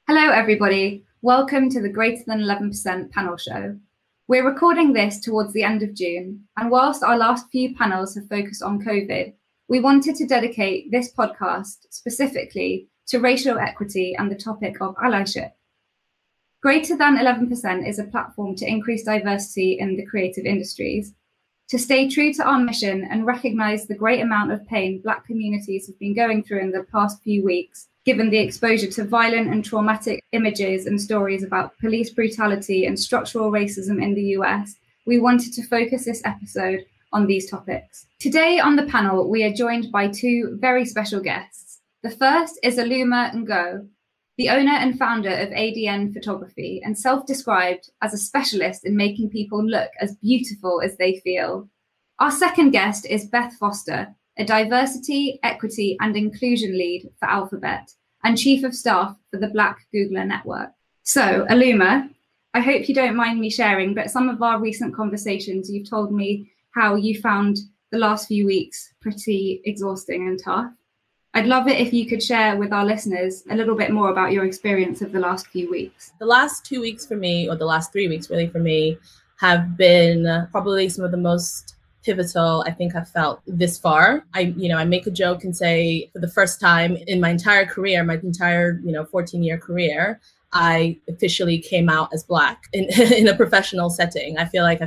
Hello, everybody. Welcome to the Greater Than 11% panel show. We're recording this towards the end of June, and whilst our last few panels have focused on COVID, we wanted to dedicate this podcast specifically to racial equity and the topic of allyship. Greater Than 11% is a platform to increase diversity in the creative industries. To stay true to our mission and recognise the great amount of pain Black communities have been going through in the past few weeks, given the exposure to violent and traumatic images and stories about police brutality and structural racism in the US, we wanted to focus this episode on these topics. Today on the panel, we are joined by two very special guests. The first is Aluma Ngo, the owner and founder of ADN Photography and self-described as a specialist in making people look as beautiful as they feel. Our second guest is Beth Foster, a diversity, equity and inclusion lead for Alphabet and chief of staff for the Black Googler Network. So, Aluma, I hope you don't mind me sharing, but some of our recent conversations, you've told me how you found the last few weeks pretty exhausting and tough. I'd love it if you could share with our listeners a little bit more about your experience of the last few weeks. The last 2 weeks for me, or the last 3 weeks really for me, have been probably some of the most pivotal I think I've felt this far. I make a joke and say for the first time in my entire career, my entire 14-year career, I officially came out as Black in a professional setting. I feel like I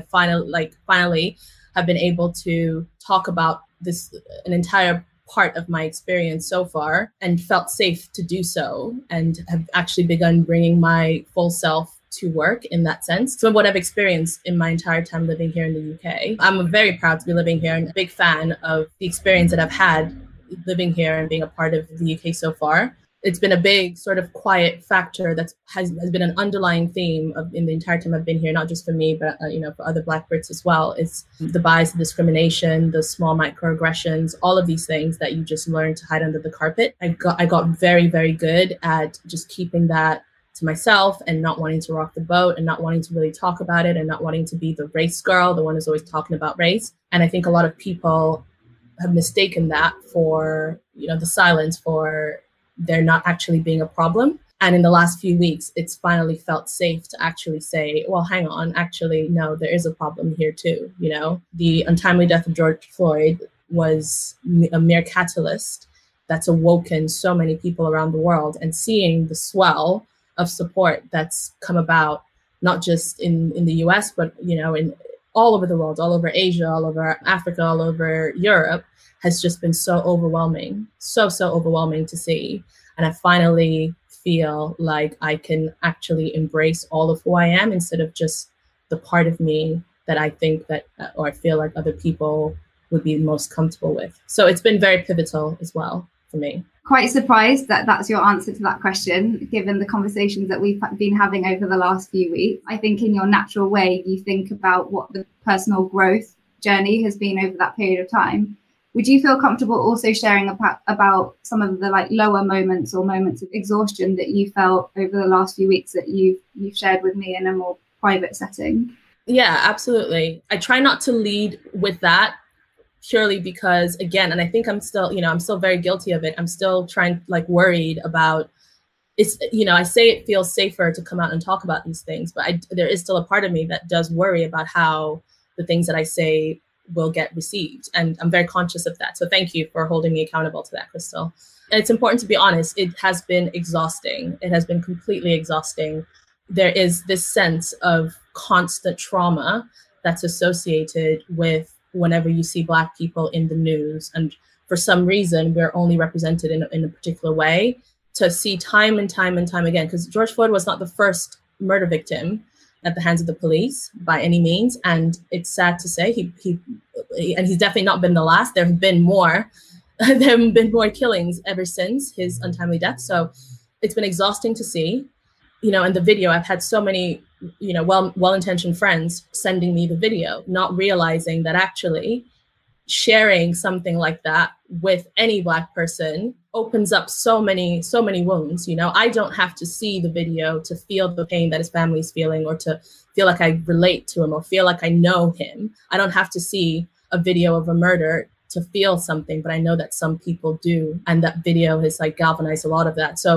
finally have been able to talk about this, an entire part of my experience so far, and felt safe to do so, and have actually begun bringing my full self to work in that sense. So what I've experienced in my entire time living here in the UK, I'm very proud to be living here and a big fan of the experience that I've had living here and being a part of the UK so far. It's been a big sort of quiet factor that has been an underlying theme in the entire time I've been here, not just for me, but for other Black Brits as well. It's the bias, the discrimination, the small microaggressions, all of these things that you just learn to hide under the carpet. I got very, very good at just keeping that to myself and not wanting to rock the boat and not wanting to really talk about it and not wanting to be the race girl, the one who's always talking about race. And I think a lot of people have mistaken that for, the silence for there not actually being a problem. And in the last few weeks, it's finally felt safe to actually say, well, hang on, actually, no, there is a problem here too. The untimely death of George Floyd was a mere catalyst that's awoken so many people around the world, and seeing the swell of support that's come about, not just in the US, but, in all over the world, all over Asia, all over Africa, all over Europe, has just been so overwhelming, so overwhelming to see. And I finally feel like I can actually embrace all of who I am instead of just the part of me that I think that, or I feel like other people would be most comfortable with. So it's been very pivotal as well for me. Quite surprised that that's your answer to that question, given the conversations that we've been having over the last few weeks. I think in your natural way, you think about what the personal growth journey has been over that period of time. Would you feel comfortable also sharing about some of the lower moments or moments of exhaustion that you felt over the last few weeks that you've shared with me in a more private setting? Yeah, absolutely. I try not to lead with that purely because, again, and I think I'm still very guilty of it. I'm still worried about it's, I say it feels safer to come out and talk about these things, but there is still a part of me that does worry about how the things that I say will get received. And I'm very conscious of that. So thank you for holding me accountable to that, Crystal. And it's important to be honest, it has been exhausting. It has been completely exhausting. There is this sense of constant trauma that's associated with whenever you see Black people in the news. And for some reason, we're only represented in a particular way. To see time and time and time again, because George Floyd was not the first murder victim at the hands of the police by any means. And it's sad to say and he's definitely not been the last. There have been more killings ever since his untimely death. So it's been exhausting to see, in the video, I've had so many, well-intentioned friends sending me the video, not realizing that actually sharing something like that with any Black person opens up so many wounds. I don't have to see the video to feel the pain that his family's feeling, or to feel like I relate to him or feel like I know him. I don't have to see a video of a murder to feel something, but I know that some people do. And that video has galvanized a lot of that. So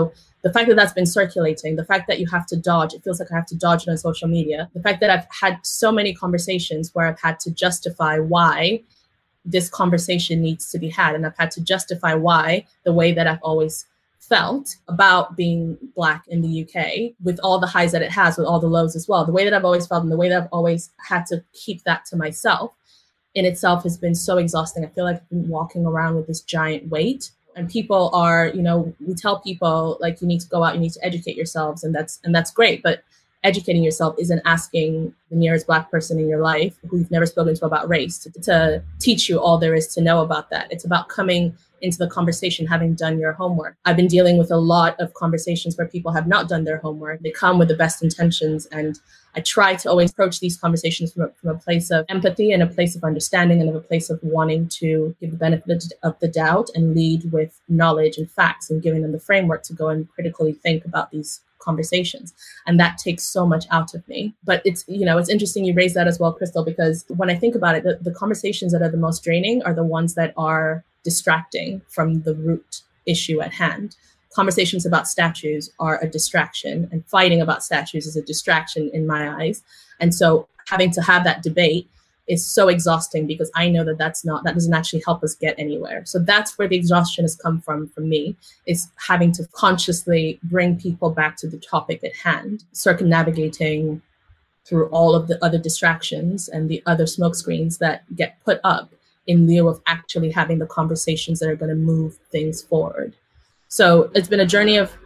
The fact that that's been circulating, the fact that you have to dodge, it feels like I have to dodge it on social media. The fact that I've had so many conversations where I've had to justify why this conversation needs to be had. And I've had to justify why the way that I've always felt about being Black in the UK, with all the highs that it has, with all the lows as well, the way that I've always felt and the way that I've always had to keep that to myself in itself has been so exhausting. I feel like I've been walking around with this giant weight. And people are, we tell people like, you need to go out, you need to educate yourselves, and that's great. But educating yourself isn't asking the nearest Black person in your life who you've never spoken to about race to teach you all there is to know about that. It's about coming into the conversation, having done your homework. I've been dealing with a lot of conversations where people have not done their homework. They come with the best intentions, and I try to always approach these conversations from a place of empathy and a place of understanding and of a place of wanting to give the benefit of the doubt and lead with knowledge and facts and giving them the framework to go and critically think about these conversations. And that takes so much out of me. But it's interesting you raise that as well, Crystal, because when I think about it, the conversations that are the most draining are the ones that are distracting from the root issue at hand. Conversations about statues are a distraction, and fighting about statues is a distraction in my eyes. And so having to have that debate is so exhausting, because I know that that doesn't actually help us get anywhere. So that's where the exhaustion has come from me, is having to consciously bring people back to the topic at hand, circumnavigating through all of the other distractions and the other smokescreens that get put up in lieu of actually having the conversations that are going to move things forward. So it's been a journey of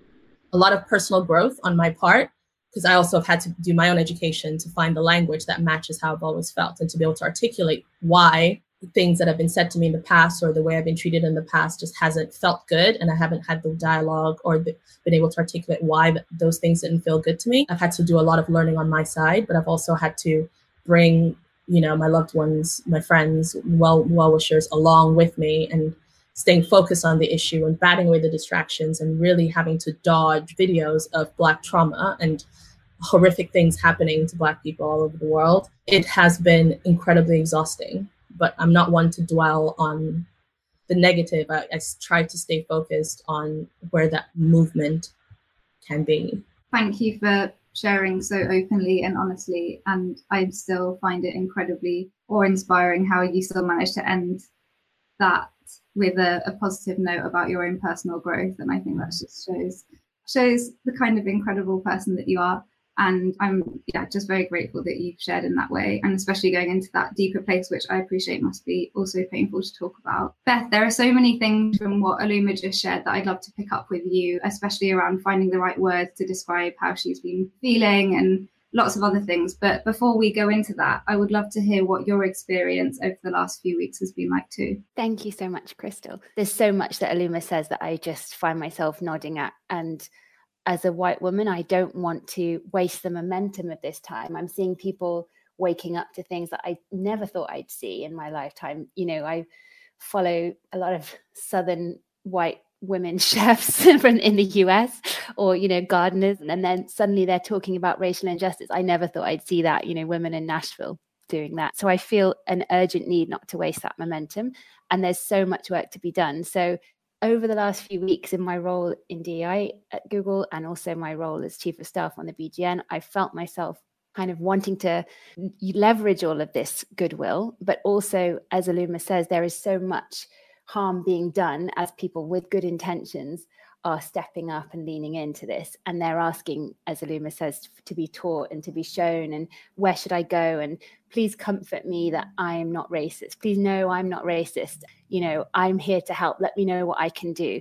a lot of personal growth on my part, because I also have had to do my own education to find the language that matches how I've always felt, and to be able to articulate why things that have been said to me in the past or the way I've been treated in the past just hasn't felt good. And I haven't had the dialogue or been able to articulate why those things didn't feel good to me. I've had to do a lot of learning on my side, but I've also had to bring, my loved ones, my friends, well-wishers along with me, and staying focused on the issue and batting away the distractions, and really having to dodge videos of Black trauma and horrific things happening to Black people all over the world. It has been incredibly exhausting, but I'm not one to dwell on the negative. I try to stay focused on where that movement can be. Thank you for sharing so openly and honestly. And I still find it incredibly awe-inspiring how you still managed to end that with a positive note about your own personal growth. And I think that just shows the kind of incredible person that you are. And I'm just very grateful that you've shared in that way, and especially going into that deeper place, which I appreciate must be also painful to talk about. Beth, there are so many things from what Oluma just shared that I'd love to pick up with you, especially around finding the right words to describe how she's been feeling and lots of other things. But before we go into that, I would love to hear what your experience over the last few weeks has been like too. Thank you so much, Crystal. There's so much that Oluma says that I just find myself nodding at. And as a white woman, I don't want to waste the momentum of this time. I'm seeing people waking up to things that I never thought I'd see in my lifetime. I follow a lot of Southern white women chefs in the US, or, gardeners. And then suddenly they're talking about racial injustice. I never thought I'd see that, women in Nashville doing that. So I feel an urgent need not to waste that momentum. And there's so much work to be done. So over the last few weeks in my role in DEI at Google, and also my role as Chief of Staff on the BGN, I felt myself kind of wanting to leverage all of this goodwill. But also, as Oluma says, there is so much harm being done as people with good intentions are stepping up and leaning into this. And they're asking, as Oluma says, to be taught and to be shown, and where should I go? And please comfort me that I am not racist. Please know I'm not racist. I'm here to help. Let me know what I can do.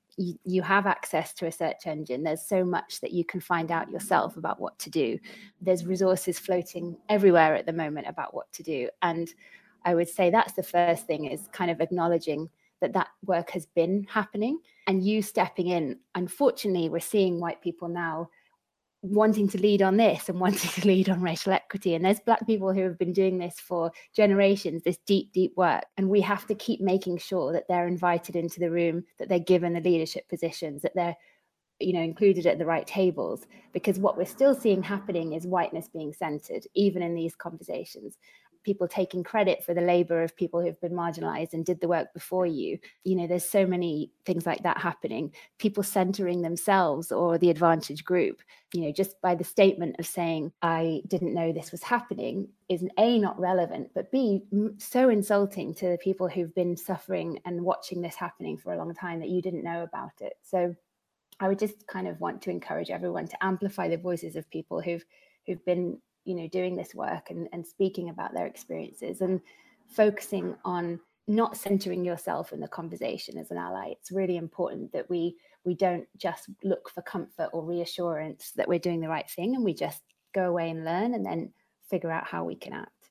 You have access to a search engine. There's so much that you can find out yourself about what to do. There's resources floating everywhere at the moment about what to do. And I would say that's the first thing, is kind of acknowledging that work has been happening and you stepping in. Unfortunately, we're seeing white people now wanting to lead on this and wanting to lead on racial equity. And there's Black people who have been doing this for generations, this deep, deep work. And we have to keep making sure that they're invited into the room, that they're given the leadership positions, that they're included at the right tables, because what we're still seeing happening is whiteness being centered, even in these conversations. people taking credit for the labor of people who've been marginalized and did the work before you. You know, there's so many things like that happening. People centering themselves or the advantaged group, you know, just by the statement of saying, I didn't know this was happening, is A, not relevant, but B, so insulting to the people who've been suffering and watching this happening for a long time that you didn't know about it. So I would just kind of want to encourage everyone to amplify the voices of people who've been, you know, doing this work and speaking about their experiences, and focusing on not centering yourself in the conversation as an ally. It's really important that we don't just look for comfort or reassurance that we're doing the right thing, and we just go away and learn and then figure out how we can act.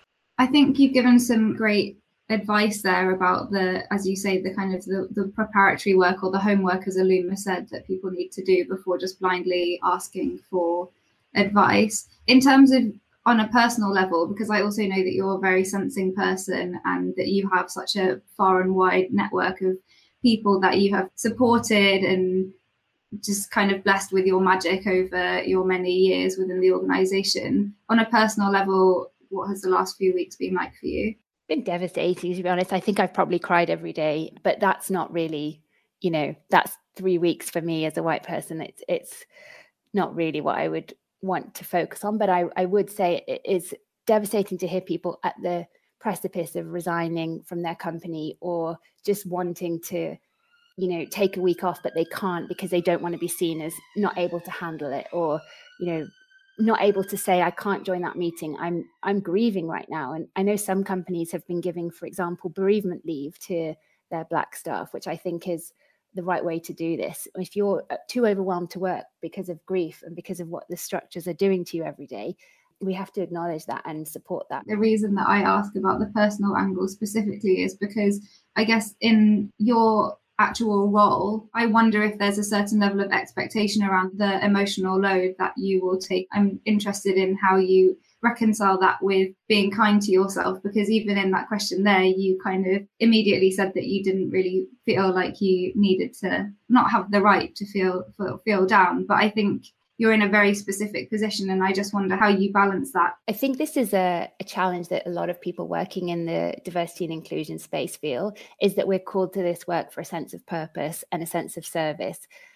I think you've given some great advice there about the, as you say, the kind of the preparatory work or the homework, as Iluma said, that people need to do before just blindly asking for advice. In terms of on a personal level, because I also know that you're a very sensing person and that you have such a far and wide network of people that you have supported and just kind of blessed with your magic over your many years within the organisation. On a personal level, what has the last few weeks been like for you? Been devastating, to be honest. I think I've probably cried every day, but that's not really, you know, that's 3 weeks for me as a white person. It's not really what I would want to focus on, but I would say it is devastating to hear people at the precipice of resigning from their company, or just wanting to, you know, take a week off, but they can't because they don't want to be seen as not able to handle it, or, you know, not able to say, I can't join that meeting. I'm grieving right now. And I know some companies have been giving, for example, bereavement leave to their Black staff, which I think is the right way to do this. If you're too overwhelmed to work because of grief and because of what the structures are doing to you every day, we have to acknowledge that and support that. The reason that I ask about the personal angle specifically is because I guess in your actual role, I wonder if there's a certain level of expectation around the emotional load that you will take. I'm interested in how you reconcile that with being kind to yourself, because even in that question there, you kind of immediately said that you didn't really feel like you needed to not have the right to feel down. But I think you're in a very specific position, and I just wonder how you balance that. I think this is a challenge that a lot of people working in the diversity and inclusion space feel, is that we're called to this work for a sense of purpose and a sense of service.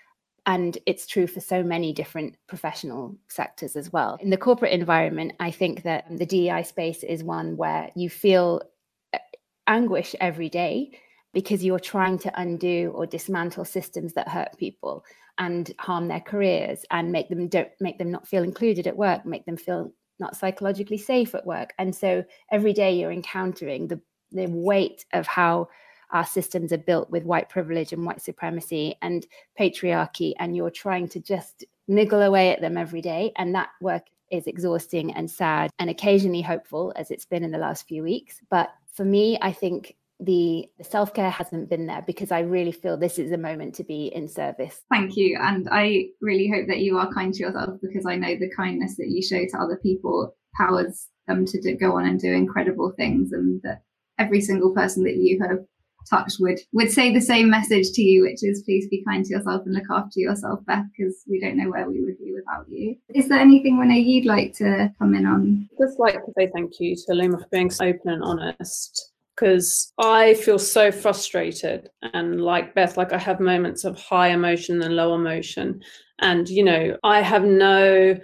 And it's true for so many different professional sectors as well. In the corporate environment, I think that the DEI space is one where you feel anguish every day because you're trying to undo or dismantle systems that hurt people and harm their careers and make them not feel included at work, make them feel not psychologically safe at work. And so every day you're encountering the weight of how our systems are built with white privilege and white supremacy and patriarchy, and you're trying to just niggle away at them every day. And that work is exhausting and sad and occasionally hopeful, as it's been in the last few weeks. But for me, I think the self-care hasn't been there, because I really feel this is a moment to be in service. Thank you. And I really hope that you are kind to yourself, because I know the kindness that you show to other people powers them to go on and do incredible things, and that every single person that you have touched would say the same message to you, which is please be kind to yourself and look after yourself, Beth, because we don't know where we would be without you. Is there anything, Renee, you'd like to come in on? I'd just like to say thank you to Iluma for being so open and honest, because I feel so frustrated, and like Beth, like I have moments of high emotion and low emotion, and you know, I have no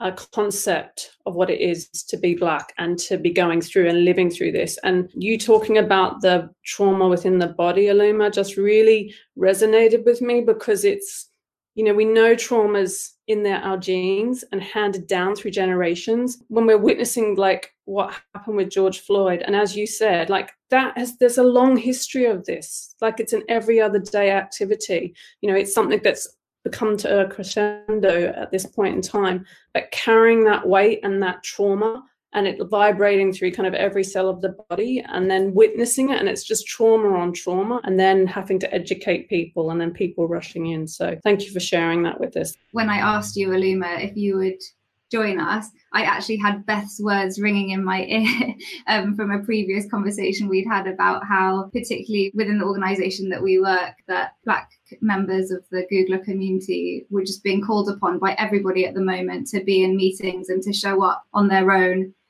concept of what it is to be Black and to be going through and living through this. And you talking about the trauma within the body, Iluma, just really resonated with me, because it's, you know, we know trauma's in our genes and handed down through generations. When we're witnessing like what happened with George Floyd, and as you said, like there's a long history of this. Like it's an every other day activity. You know, it's something that's become to a crescendo at this point in time, but carrying that weight and that trauma and it vibrating through kind of every cell of the body, and then witnessing it, and it's just trauma on trauma, and then having to educate people and then people rushing in. So thank you for sharing that with us. When I asked you, Iluma, if you would join us, I actually had Beth's words ringing in my ear from a previous conversation we'd had about how, particularly within the organisation that we work, that Black members of the Googler community were just being called upon by everybody at the moment to be in meetings and to show up on their own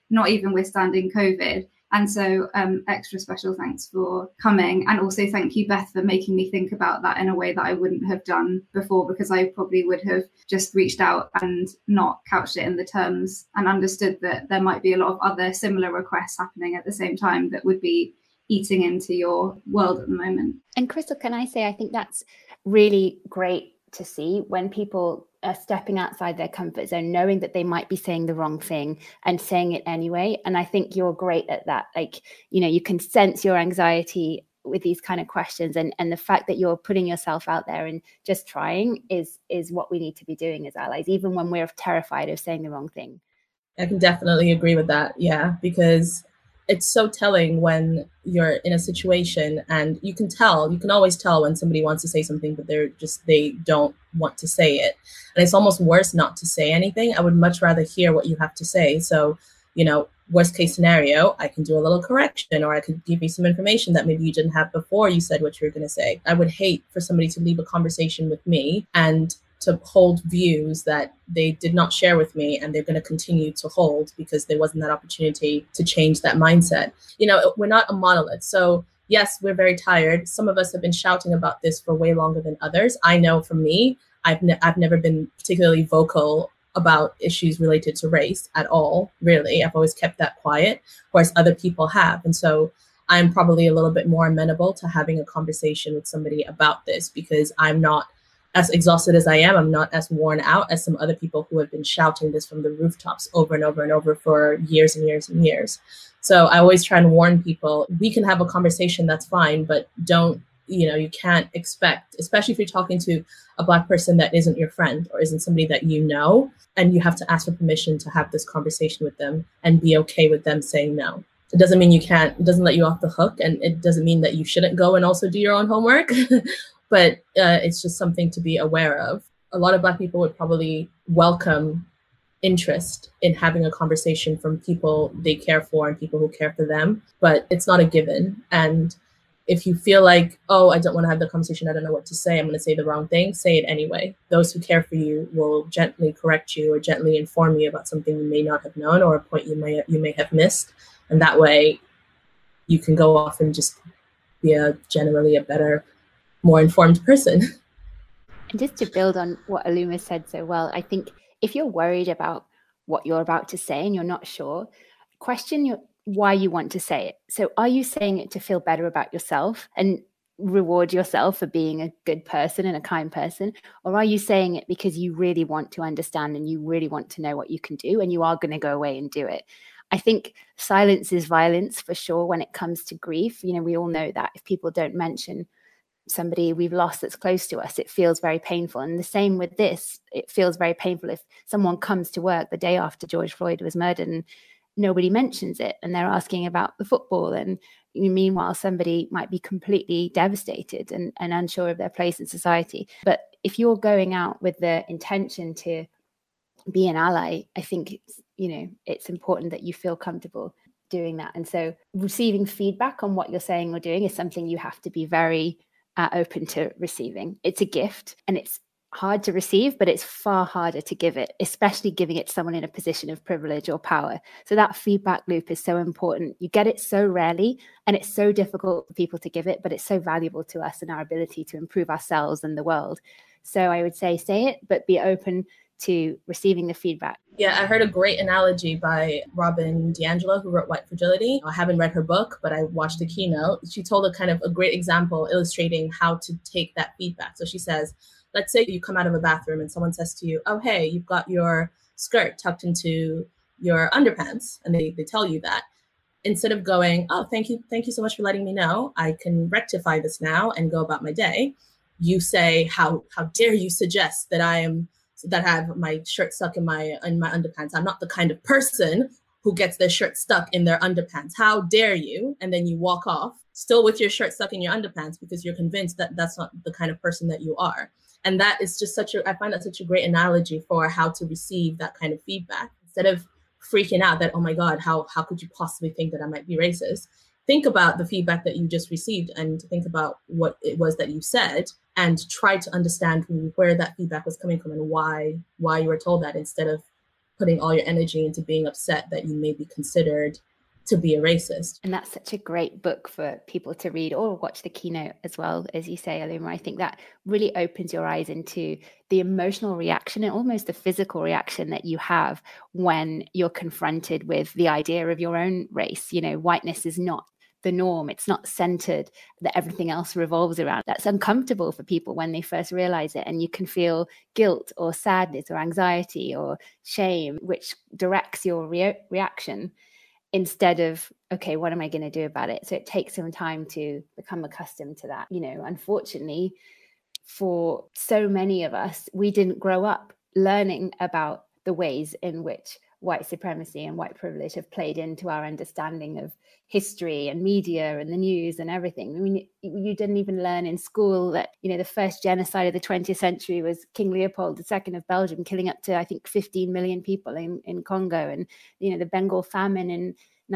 not even withstanding COVID. And so extra special thanks for coming. And also thank you, Beth, for making me think about that in a way that I wouldn't have done before, because I probably would have just reached out and not couched it in the terms and understood that there might be a lot of other similar requests happening at the same time that would be eating into your world at the moment. And Crystal, can I say, I think that's really great to see when people are stepping outside their comfort zone, knowing that they might be saying the wrong thing and saying it anyway. And I think you're great at that. Like, you know, you can sense your anxiety with these kind of questions, and the fact that you're putting yourself out there and just trying is what we need to be doing as allies, even when we're terrified of saying the wrong thing. I can definitely agree with that. Yeah, because it's so telling when you're in a situation and you can always tell when somebody wants to say something, but they don't want to say it. And it's almost worse not to say anything. I would much rather hear what you have to say. So, you know, worst case scenario, I can do a little correction, or I could give you some information that maybe you didn't have before you said what you were going to say. I would hate for somebody to leave a conversation with me and to hold views that they did not share with me, and they're going to continue to hold because there wasn't that opportunity to change that mindset. You know, we're not a monolith. So yes, we're very tired. Some of us have been shouting about this for way longer than others. I know for me, I've never been particularly vocal about issues related to race at all, really. I've always kept that quiet, whereas other people have. And so I'm probably a little bit more amenable to having a conversation with somebody about this, because I'm not as exhausted as I am. I'm not as worn out as some other people who have been shouting this from the rooftops over and over and over for years and years and years. So I always try and warn people, we can have a conversation, that's fine, but you can't expect, especially if you're talking to a Black person that isn't your friend or isn't somebody that you know, and you have to ask for permission to have this conversation with them and be okay with them saying no. It doesn't mean it doesn't let you off the hook, and it doesn't mean that you shouldn't go and also do your own homework. But it's just something to be aware of. A lot of Black people would probably welcome interest in having a conversation from people they care for and people who care for them, but it's not a given. And if you feel like, oh, I don't want to have the conversation, I don't know what to say, I'm going to say the wrong thing, say it anyway. Those who care for you will gently correct you or gently inform you about something you may not have known or a point you may have missed. And that way you can go off and just be generally a better, more informed person. And just to build on what Aluma said so well, I think if you're worried about what you're about to say and you're not sure, question why you want to say it. So are you saying it to feel better about yourself and reward yourself for being a good person and a kind person? Or are you saying it because you really want to understand and you really want to know what you can do and you are going to go away and do it? I think silence is violence for sure when it comes to grief. You know, we all know that if people don't mention somebody we've lost that's close to us, it feels very painful. And the same with this, it feels very painful if someone comes to work the day after George Floyd was murdered and nobody mentions it and they're asking about the football, and meanwhile somebody might be completely devastated and unsure of their place in society. But if you're going out with the intention to be an ally, I think it's important that you feel comfortable doing that. And so receiving feedback on what you're saying or doing is something you have to be very open to receiving. It's a gift and it's hard to receive, but it's far harder to give it, especially giving it to someone in a position of privilege or power. So that feedback loop is so important. You get it so rarely and it's so difficult for people to give it, but it's so valuable to us and our ability to improve ourselves and the world. So I would say it, but be open to receiving the feedback. Yeah, I heard a great analogy by Robin DiAngelo, who wrote White Fragility. I haven't read her book, but I watched the keynote. She told a great example illustrating how to take that feedback. So she says, let's say you come out of a bathroom and someone says to you, oh, hey, you've got your skirt tucked into your underpants. And they tell you that. Instead of going, oh, thank you so much for letting me know, I can rectify this now and go about my day, you say, how dare you suggest that I have my shirt stuck in my underpants. I'm not the kind of person who gets their shirt stuck in their underpants. How dare you? And then you walk off still with your shirt stuck in your underpants because you're convinced that that's not the kind of person that you are. And that is just I find that such a great analogy for how to receive that kind of feedback. Instead of freaking out that, oh my God, how could you possibly think that I might be racist? Think about the feedback that you just received and think about what it was that you said and try to understand where that feedback was coming from and why you were told that, instead of putting all your energy into being upset that you may be considered to be a racist. And that's such a great book for people to read or watch the keynote as well, as you say, Aluma. I think that really opens your eyes into the emotional reaction and almost the physical reaction that you have when you're confronted with the idea of your own race. You know, whiteness is not the norm. It's not centered, that everything else revolves around. That's uncomfortable for people when they first realize it. And you can feel guilt or sadness or anxiety or shame, which directs your reaction instead of, okay, what am I going to do about it? So it takes some time to become accustomed to that. You know, unfortunately, for so many of us, we didn't grow up learning about the ways in which white supremacy and white privilege have played into our understanding of history and media and the news and everything. I mean, you didn't even learn in school that, you know, the first genocide of the 20th century was King Leopold II of Belgium, killing up to, I think, 15 million people in Congo. And, you know, the Bengal famine in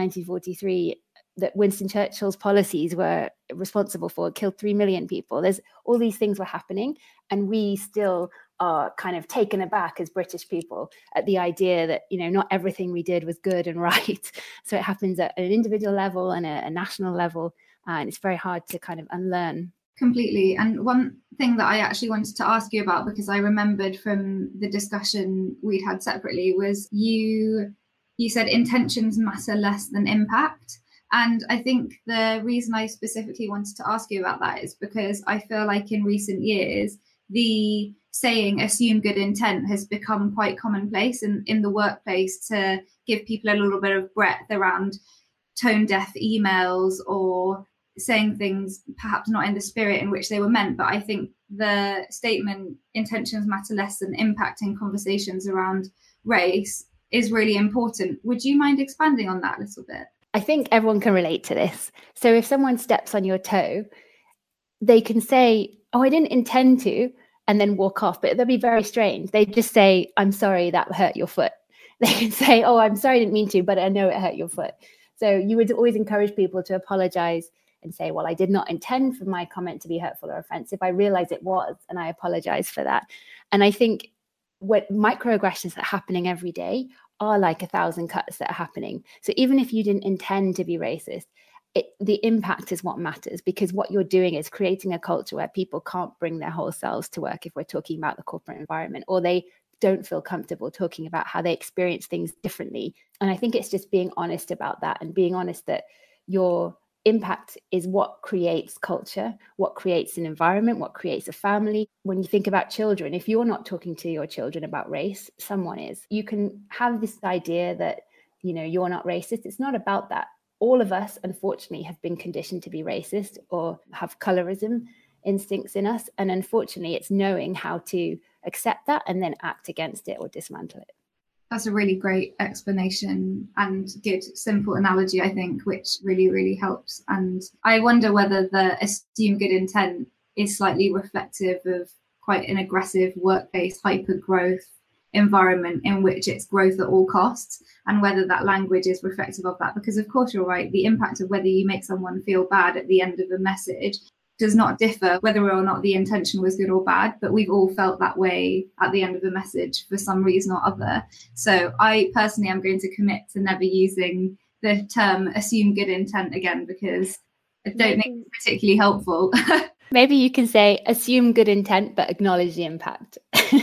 1943 that Winston Churchill's policies were responsible for killed 3 million people. There's all these things were happening, and we still are kind of taken aback as British people at the idea that, you know, not everything we did was good and right. So it happens at an individual level and a national level, and it's very hard to kind of unlearn. Completely. And one thing that I actually wanted to ask you about, because I remembered from the discussion we'd had separately, was you said intentions matter less than impact. And I think the reason I specifically wanted to ask you about that is because I feel like in recent years, the saying assume good intent has become quite commonplace in the workplace to give people a little bit of breadth around tone deaf emails or saying things perhaps not in the spirit in which they were meant. But I think the statement intentions matter less than impact in conversations around race is really important. Would you mind expanding on that a little bit? I think everyone can relate to this. So if someone steps on your toe, they can say, oh, I didn't intend to, and then walk off. But they'll be very strange. They just say, I'm sorry, that hurt your foot. They can say, oh, I'm sorry, I didn't mean to, but I know it hurt your foot. So you would always encourage people to apologize and say, well, I did not intend for my comment to be hurtful or offensive. I realize it was, and I apologize for that. And I think what microaggressions that are happening every day are like 1,000 cuts that are happening. So even if you didn't intend to be racist, the impact is what matters, because what you're doing is creating a culture where people can't bring their whole selves to work if we're talking about the corporate environment, or they don't feel comfortable talking about how they experience things differently. And I think it's just being honest about that, and being honest that your impact is what creates culture, what creates an environment, what creates a family. When you think about children, if you're not talking to your children about race, someone is. You can have this idea that, you know, you're not racist. It's not about that. All of us, unfortunately, have been conditioned to be racist or have colorism instincts in us. And unfortunately, it's knowing how to accept that and then act against it or dismantle it. That's a really great explanation and good, simple analogy, I think, which really, really helps. And I wonder whether the assume good intent is slightly reflective of quite an aggressive workplace hyper-growth environment in which it's growth at all costs, and whether that language is reflective of that. Because of course, you're right, the impact of whether you make someone feel bad at the end of a message does not differ whether or not the intention was good or bad, but we've all felt that way at the end of a message for some reason or other. So I personally am going to commit to never using the term assume good intent again, because I don't think it's particularly helpful. Maybe you can say assume good intent, but acknowledge the impact.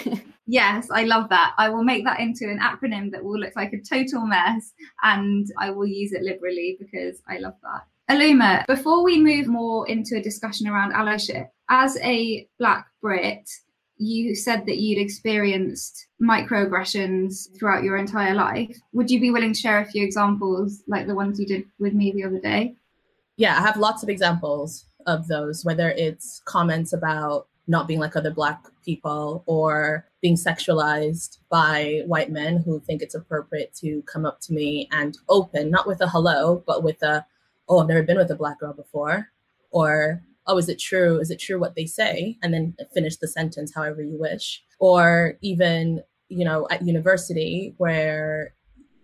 Yes, I love that. I will make that into an acronym that will look like a total mess, and I will use it liberally because I love that. Aluma, before we move more into a discussion around allyship, as a Black Brit, you said that you'd experienced microaggressions throughout your entire life. Would you be willing to share a few examples like the ones you did with me the other day? Yeah, I have lots of examples of those, whether it's comments about not being like other Black people or being sexualized by white men who think it's appropriate to come up to me and open, not with a hello, but with a, oh, I've never been with a Black girl before, or, oh, is it true? Is it true what they say? And then finish the sentence however you wish. Or even, you know, at university where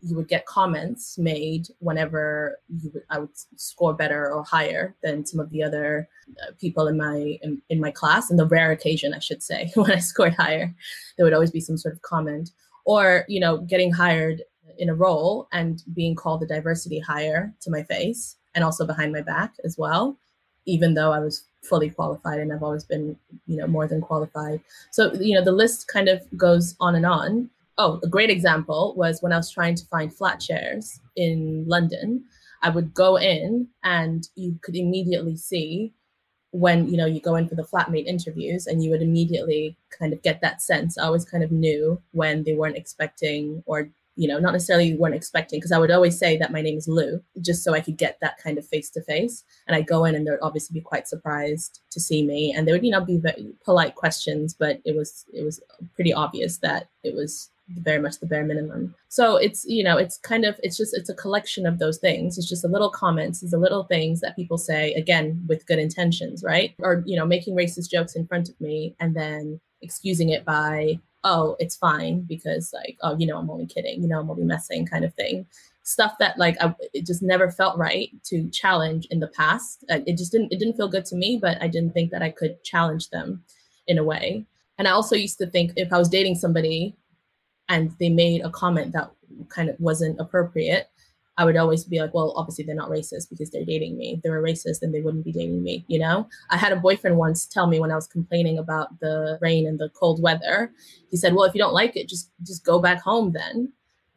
you would get comments made whenever I would score better or higher than some of the other people in my class. And the rare occasion, I should say, when I scored higher, there would always be some sort of comment, or, you know, getting hired in a role and being called a diversity hire to my face and also behind my back as well, even though I was fully qualified and I've always been, you know, more than qualified. So, you know, the list kind of goes on and on. Oh, a great example was when I was trying to find flat shares in London. I would go in and you could immediately see when, you know, you go in for the flatmate interviews, and you would immediately kind of get that sense. I always kind of knew when they weren't expecting, or, you know, not necessarily weren't expecting, because I would always say that my name is Lou, just so I could get that kind of face to face. And I'd go in and they'd obviously be quite surprised to see me. And they would, you know, be very polite questions, but it was pretty obvious that it was very much the bare minimum. So it's, you know, it's a collection of those things. It's just a little comments, it's the little things that people say, again, with good intentions, right? Or, you know, making racist jokes in front of me and then excusing it by, oh, it's fine because, like, oh, you know, I'm only kidding, you know, I'm only messing, kind of thing. Stuff that, like, it just never felt right to challenge in the past. It didn't feel good to me, but I didn't think that I could challenge them in a way. And I also used to think if I was dating somebody and they made a comment that kind of wasn't appropriate, I would always be like, well, obviously they're not racist because they're dating me. If they were racist, then they wouldn't be dating me, you know? I had a boyfriend once tell me when I was complaining about the rain and the cold weather, he said, well, if you don't like it, just go back home then.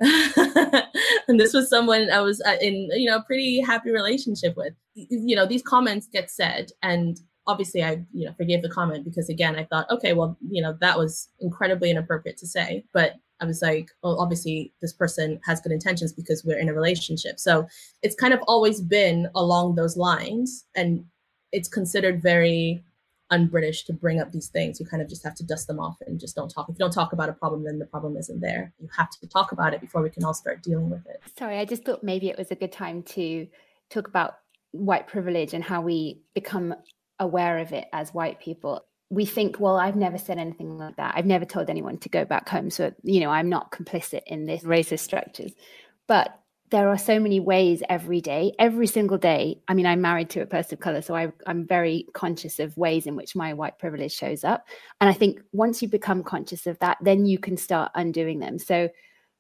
And this was someone I was in, you know, a pretty happy relationship with. You know, these comments get said, and obviously I, you know, forgave the comment because, again, I thought, okay, well, you know, that was incredibly inappropriate to say. But I was like, well, obviously this person has good intentions because we're in a relationship. So it's kind of always been along those lines. And it's considered very un-British to bring up these things. You kind of just have to dust them off and just don't talk. If you don't talk about a problem, then the problem isn't there. You have to talk about it before we can all start dealing with it. Sorry, I just thought maybe it was a good time to talk about white privilege and how we become aware of it as white people. We think, well, I've never said anything like that. I've never told anyone to go back home. So, you know, I'm not complicit in this racist structures. But there are so many ways every day, every single day. I mean, I'm married to a person of color, so I'm very conscious of ways in which my white privilege shows up. And I think once you become conscious of that, then you can start undoing them. So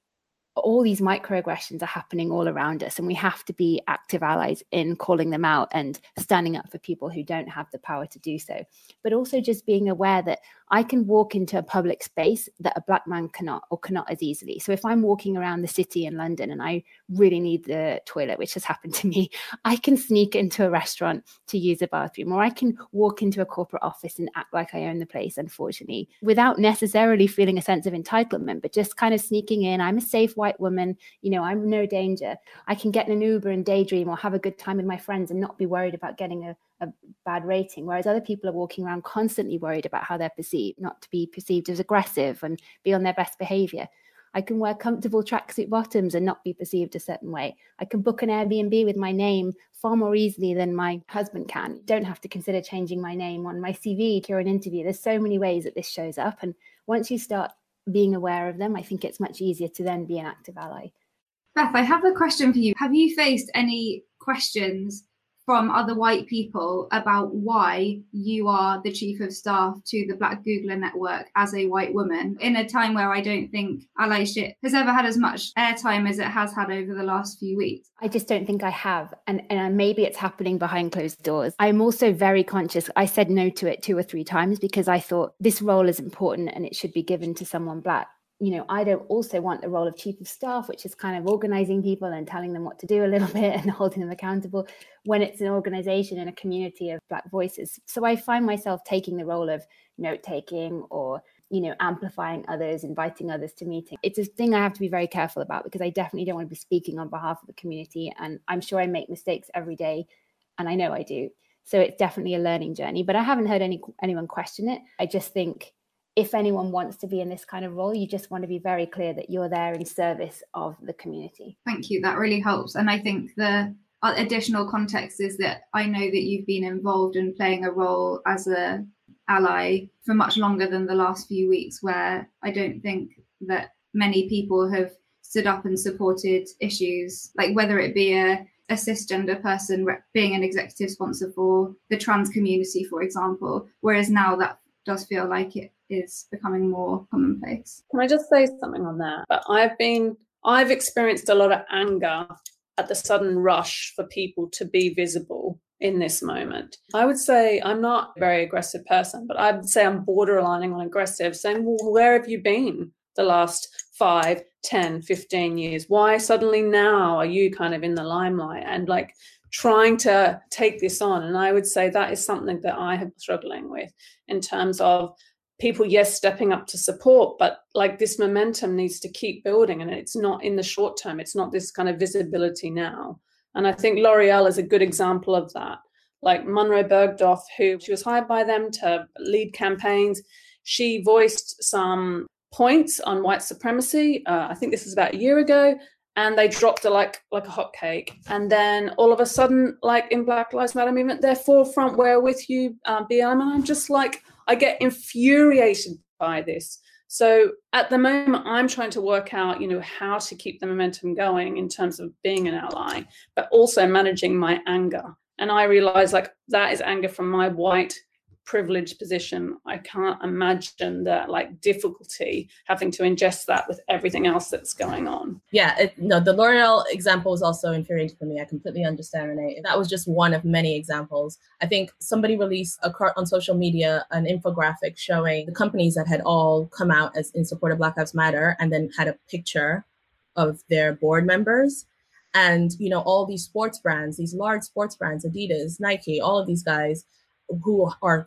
all these microaggressions are happening all around us, and we have to be active allies in calling them out and standing up for people who don't have the power to do so. But also just being aware that I can walk into a public space that a Black man cannot, or cannot as easily. So if I'm walking around the city in London and I really need the toilet, which has happened to me, I can sneak into a restaurant to use a bathroom, or I can walk into a corporate office and act like I own the place, unfortunately, without necessarily feeling a sense of entitlement, but just kind of sneaking in. I'm a safe white woman, you know, I'm no danger. I can get in an Uber and daydream or have a good time with my friends and not be worried about getting a bad rating, whereas other people are walking around constantly worried about how they're perceived, not to be perceived as aggressive and be on their best behavior. I can wear comfortable tracksuit bottoms and not be perceived a certain way. I can book an Airbnb with my name far more easily than my husband can. You don't have to consider changing my name on my CV during an interview. There's so many ways that this shows up. And once you start being aware of them, I think it's much easier to then be an active ally. Beth, I have a question for you. Have you faced any questions from other white people about why you are the chief of staff to the Black Googler Network as a white woman in a time where I don't think allyship has ever had as much airtime as it has had over the last few weeks? I just don't think I have. And maybe it's happening behind closed doors. I'm also very conscious. I said no to it 2 or 3 times because I thought this role is important and it should be given to someone Black. You know, I don't also want the role of chief of staff, which is kind of organizing people and telling them what to do a little bit and holding them accountable when it's an organization and a community of Black voices. So I find myself taking the role of note-taking or, you know, amplifying others, inviting others to meetings. It's a thing I have to be very careful about because I definitely don't want to be speaking on behalf of the community. And I'm sure I make mistakes every day, and I know I do. So it's definitely a learning journey, but I haven't heard anyone question it. I just think if anyone wants to be in this kind of role, you just want to be very clear that you're there in service of the community. Thank you. That really helps. And I think the additional context is that I know that you've been involved in playing a role as an ally for much longer than the last few weeks, where I don't think that many people have stood up and supported issues, like whether it be a cisgender person being an executive sponsor for the trans community, for example, whereas now that does feel like it is becoming more commonplace. Can I just say something on that? But I've experienced a lot of anger at the sudden rush for people to be visible in this moment. I would say I'm not a very aggressive person, but I would say I'm borderlining on aggressive, saying, well, where have you been the last 5, 10, 15 years? Why suddenly now are you kind of in the limelight and like trying to take this on? And I would say that is something that I have been struggling with in terms of people, yes, stepping up to support, but like this momentum needs to keep building, and it's not in the short term. It's not this kind of visibility now. And I think L'Oreal is a good example of that. Like Munroe Bergdorf, who she was hired by them to lead campaigns. She voiced some points on white supremacy. I think this is about a year ago, and they dropped it like a hotcake. And then all of a sudden, like in Black Lives Matter movement, they're forefront. We're with you, BLM. And I'm just like, I get infuriated by this. So at the moment, I'm trying to work out, how to keep the momentum going in terms of being an ally, but also managing my anger. And I realize like that is anger from my white privileged position. I can't imagine that like difficulty having to ingest that with everything else that's going on. Yeah, the L'Oreal example is also infuriating for me. I completely understand, Renee. That was just one of many examples. I think somebody released on social media an infographic showing the companies that had all come out as in support of Black Lives Matter, and then had a picture of their board members. And, all these sports brands, these large sports brands, Adidas, Nike, all of these guys who are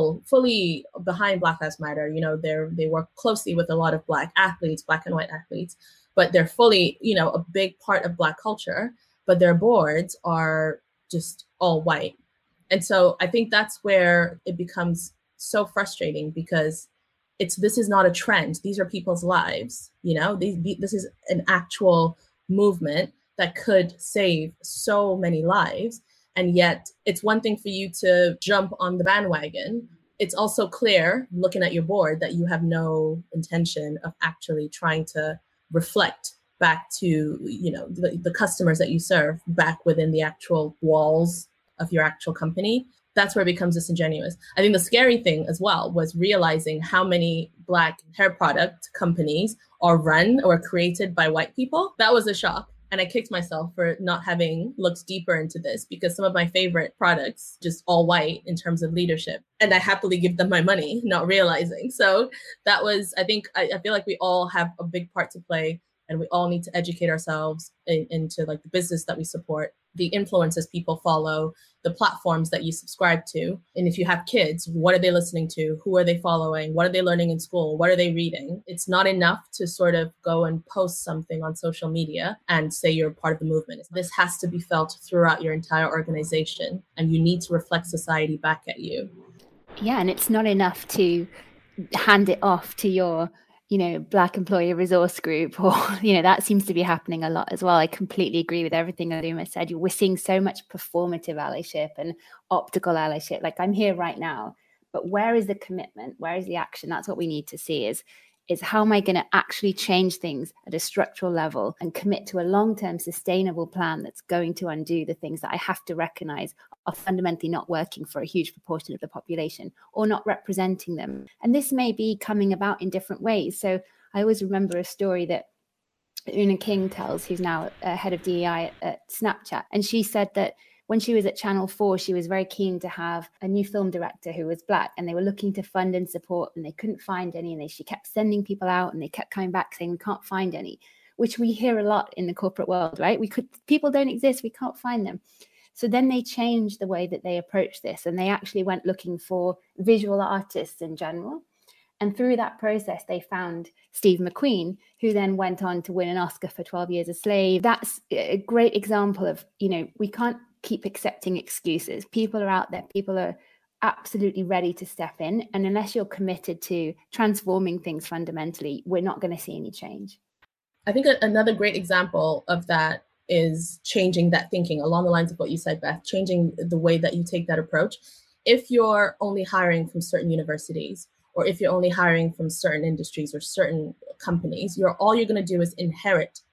fully behind Black Lives Matter. They work closely with a lot of Black athletes, Black and white athletes, but they're fully, a big part of Black culture, but their boards are just all white. And so I think that's where it becomes so frustrating, because this is not a trend. These are people's lives. This is an actual movement that could save so many lives. And yet it's one thing for you to jump on the bandwagon. It's also clear, looking at your board, that you have no intention of actually trying to reflect back to, the customers that you serve back within the actual walls of your actual company. That's where it becomes disingenuous. I think the scary thing as well was realizing how many Black hair product companies are run or created by white people. That was a shock. And I kicked myself for not having looked deeper into this, because some of my favorite products, just all white in terms of leadership, and I happily give them my money, not realizing. So that was, I feel like we all have a big part to play, and we all need to educate ourselves into like the business that we support, the influences people follow, the platforms that you subscribe to. And if you have kids, what are they listening to? Who are they following? What are they learning in school? What are they reading? It's not enough to sort of go and post something on social media and say you're part of the movement. This has to be felt throughout your entire organization, and you need to reflect society back at you. Yeah, and it's not enough to hand it off to your Black employee resource group, or, that seems to be happening a lot as well. I completely agree with everything Aluma said. We're seeing so much performative allyship and optical allyship. Like, I'm here right now, but where is the commitment? Where is the action? That's what we need to see is how am I going to actually change things at a structural level and commit to a long-term sustainable plan that's going to undo the things that I have to recognize are fundamentally not working for a huge proportion of the population, or not representing them. And this may be coming about in different ways. So I always remember a story that Una King tells, who's now head of DEI at Snapchat. And she said that when she was at Channel 4, she was very keen to have a new film director who was Black, and they were looking to fund and support, and they couldn't find any. And she kept sending people out, and they kept coming back saying, we can't find any, which we hear a lot in the corporate world, right? People don't exist, we can't find them. So then they changed the way that they approached this, and they actually went looking for visual artists in general. And through that process, they found Steve McQueen, who then went on to win an Oscar for 12 Years a Slave. That's a great example of, we can't keep accepting excuses. People are out there. People are absolutely ready to step in. And unless you're committed to transforming things fundamentally, we're not going to see any change. I think another great example of that is changing that thinking along the lines of what you said, Beth, changing the way that you take that approach. If you're only hiring from certain universities, or if you're only hiring from certain industries or certain companies, all you're going to do is inherit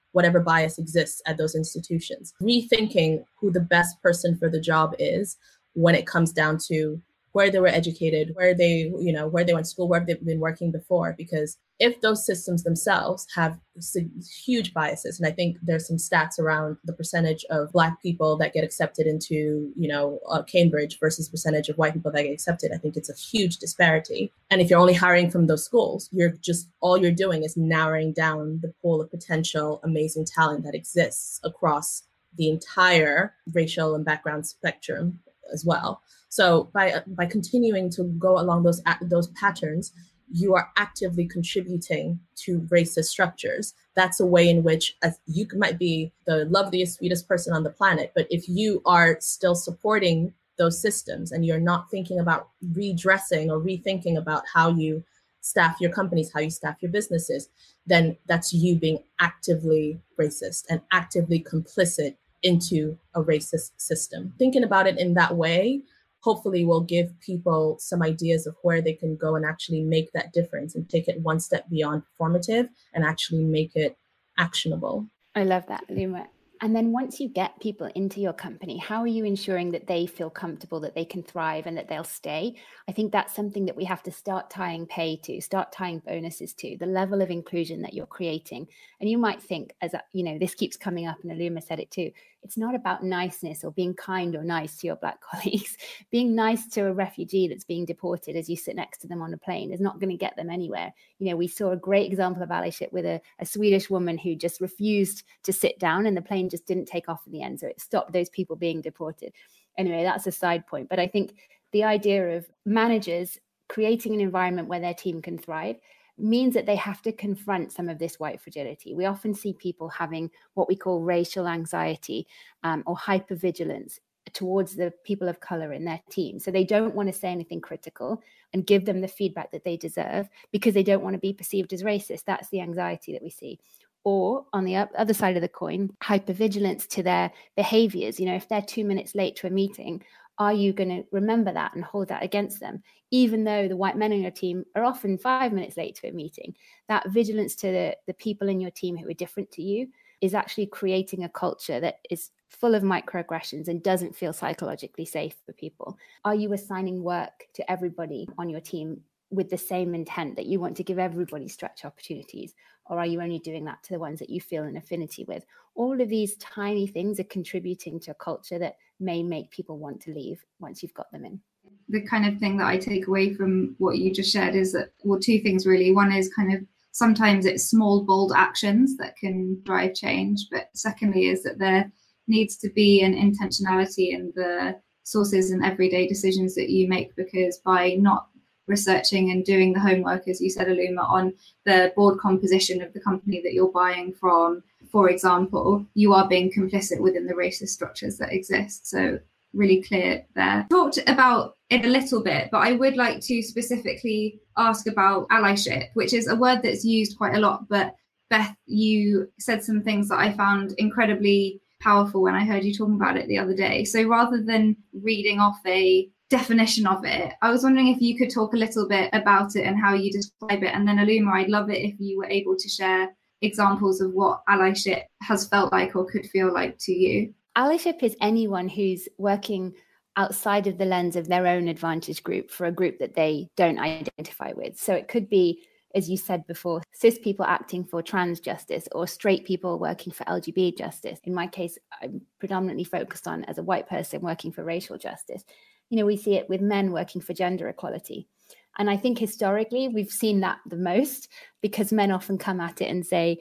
whatever bias exists at those institutions. Rethinking who the best person for the job is when it comes down to where they were educated, where they went to school, where they've been working before. Because if those systems themselves have huge biases, and I think there's some stats around the percentage of Black people that get accepted into, Cambridge versus percentage of white people that get accepted, I think it's a huge disparity. And if you're only hiring from those schools, all you're doing is narrowing down the pool of potential amazing talent that exists across the entire racial and background spectrum as well. So by continuing to go along those patterns, you are actively contributing to racist structures. That's a way in which you might be the loveliest, sweetest person on the planet, but if you are still supporting those systems and you're not thinking about redressing or rethinking about how you staff your companies, how you staff your businesses, then that's you being actively racist and actively complicit into a racist system. Thinking about it in that way hopefully will give people some ideas of where they can go and actually make that difference and take it one step beyond performative and actually make it actionable. I love that, Luma. And then once you get people into your company, how are you ensuring that they feel comfortable, that they can thrive and that they'll stay? I think that's something that we have to start tying pay to, start tying bonuses to, the level of inclusion that you're creating. And you might think, this keeps coming up, and Aluma said it too, it's not about niceness or being kind or nice to your Black colleagues. Being nice to a refugee that's being deported as you sit next to them on a plane is not going to get them anywhere. We saw a great example of allyship with a Swedish woman who just refused to sit down, and the plane just didn't take off in the end. So it stopped those people being deported. Anyway, that's a side point. But I think the idea of managers creating an environment where their team can thrive means that they have to confront some of this white fragility. We often see people having what we call racial anxiety or hypervigilance towards the people of color in their team. So they don't want to say anything critical and give them the feedback that they deserve because they don't want to be perceived as racist. That's the anxiety that we see. Or on the other side of the coin, hypervigilance to their behaviors. If they're 2 minutes late to a meeting, are you going to remember that and hold that against them? Even though the white men on your team are often 5 minutes late to a meeting, that vigilance to the people in your team who are different to you is actually creating a culture that is full of microaggressions and doesn't feel psychologically safe for people. Are you assigning work to everybody on your team with the same intent that you want to give everybody stretch opportunities? Or are you only doing that to the ones that you feel an affinity with? All of these tiny things are contributing to a culture that may make people want to leave once you've got them in. The kind of thing that I take away from what you just shared is that, well, two things really. One is kind of sometimes it's small, bold actions that can drive change. But secondly is that there needs to be an intentionality in the sources and everyday decisions that you make, because by not researching and doing the homework, as you said, Aluma, on the board composition of the company that you're buying from, for example, you are being complicit within the racist structures that exist. So really clear there. Talked about it a little bit, but I would like to specifically ask about allyship, which is a word that's used quite a lot. But Beth, you said some things that I found incredibly powerful when I heard you talking about it the other day. So rather than reading off a definition of it, I was wondering if you could talk a little bit about it and how you describe it. And then Aluma, I'd love it if you were able to share examples of what allyship has felt like or could feel like to you. Allyship is anyone who's working outside of the lens of their own advantage group for a group that they don't identify with. So it could be, as you said before, cis people acting for trans justice or straight people working for LGBT justice. In my case, I'm predominantly focused on, as a white person, working for racial justice. We see it with men working for gender equality. And I think historically we've seen that the most because men often come at it and say,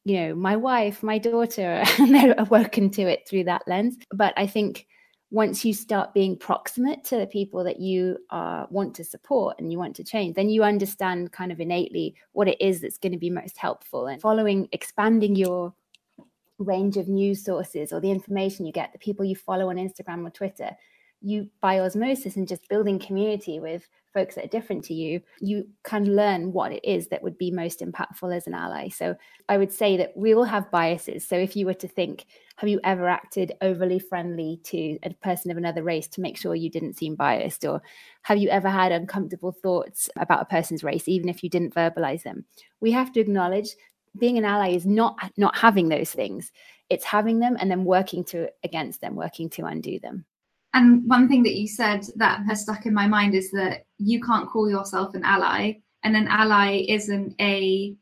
my wife, my daughter, and they're awoken to it through that lens. But I think once you start being proximate to the people that you want to support and you want to change, then you understand kind of innately what it is that's going to be most helpful. And expanding your range of news sources or the information you get, the people you follow on Instagram or Twitter, you by osmosis and just building community with folks that are different to you, you can learn what it is that would be most impactful as an ally. So I would say that we all have biases. So if you were to think, have you ever acted overly friendly to a person of another race to make sure you didn't seem biased? Or have you ever had uncomfortable thoughts about a person's race, even if you didn't verbalize them? We have to acknowledge being an ally is not having those things. It's having them and then working against them, working to undo them. And one thing that you said that has stuck in my mind is that you can't call yourself an ally, and an ally isn't a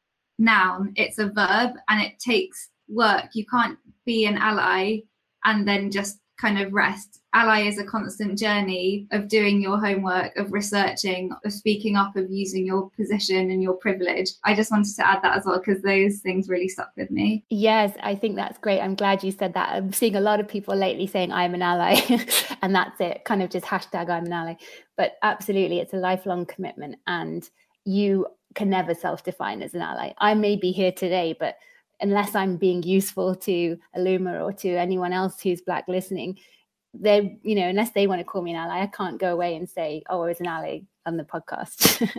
noun, it's a verb, and it takes work. You can't be an ally and then just kind of rest. Ally is a constant journey of doing your homework, of researching, of speaking up, of using your position and your privilege. I just wanted to add that as well, because those things really stuck with me. Yes, I think that's great. I'm glad you said that. I'm seeing a lot of people lately saying I'm an ally and that's it, kind of just hashtag I'm an ally. But absolutely, it's a lifelong commitment, and you can never self-define as an ally. I may be here today, but unless I'm being useful to Iluma or to anyone else who's Black listening, they, unless they want to call me an ally, I can't go away and say, oh, I was an ally on the podcast.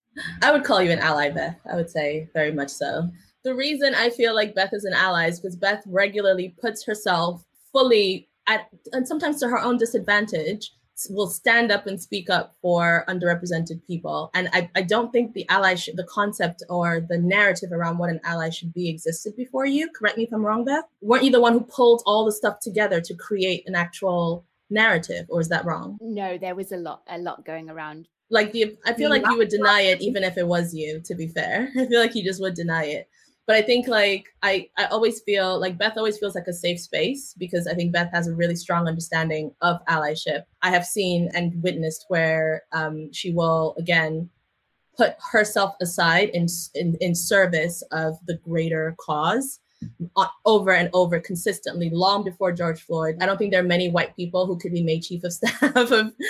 I would call you an ally, Beth. I would say very much so. The reason I feel like Beth is an ally is because Beth regularly puts herself fully at, and sometimes to her own disadvantage, will stand up and speak up for underrepresented people. And I don't think the allyship, the concept or the narrative around what an ally should be existed before you. Correct me if I'm wrong, Beth. Weren't you the one who pulled all the stuff together to create an actual narrative, or is that wrrong? No, there was a lot going around. I feel like you would deny it even if it was you, to be fair. I feel like you just would deny it. But I think I always feel like Beth always feels like a safe space, because I think Beth has a really strong understanding of allyship. I have seen and witnessed where she will, again, put herself aside in service of the greater cause over and over consistently, long before George Floyd. I don't think there are many white people who could be made chief of staff of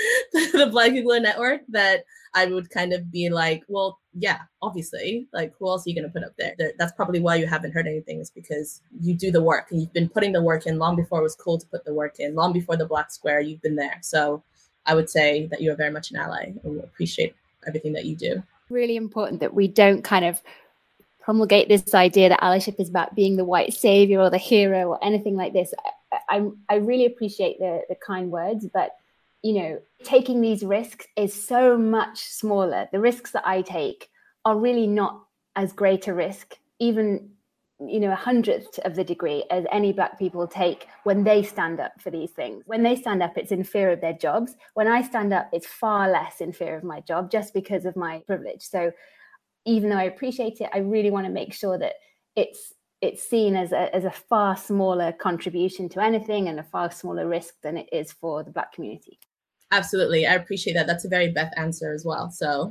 the Black People Network that I would kind of be like, well, yeah, obviously, like, who else are you going to put up there? That's probably why you haven't heard anything, is because you do the work, and you've been putting the work in long before it was cool to put the work in, long before the Black Square, you've been there. So I would say that you are very much an ally, and we appreciate everything that you do. Really important that we don't kind of promulgate this idea that allyship is about being the white savior or the hero or anything like this. I really appreciate the kind words, but taking these risks is so much smaller. The risks that I take are really not as great a risk, even a hundredth of the degree, as any Black people take when they stand up for these things. When they stand up, it's in fear of their jobs. When I stand up, it's far less in fear of my job, just because of my privilege. So even though I appreciate it, I really want to make sure that it's seen as a far smaller contribution to anything and a far smaller risk than it is for the Black community. Absolutely. I appreciate that. That's a very Beth answer as well. So,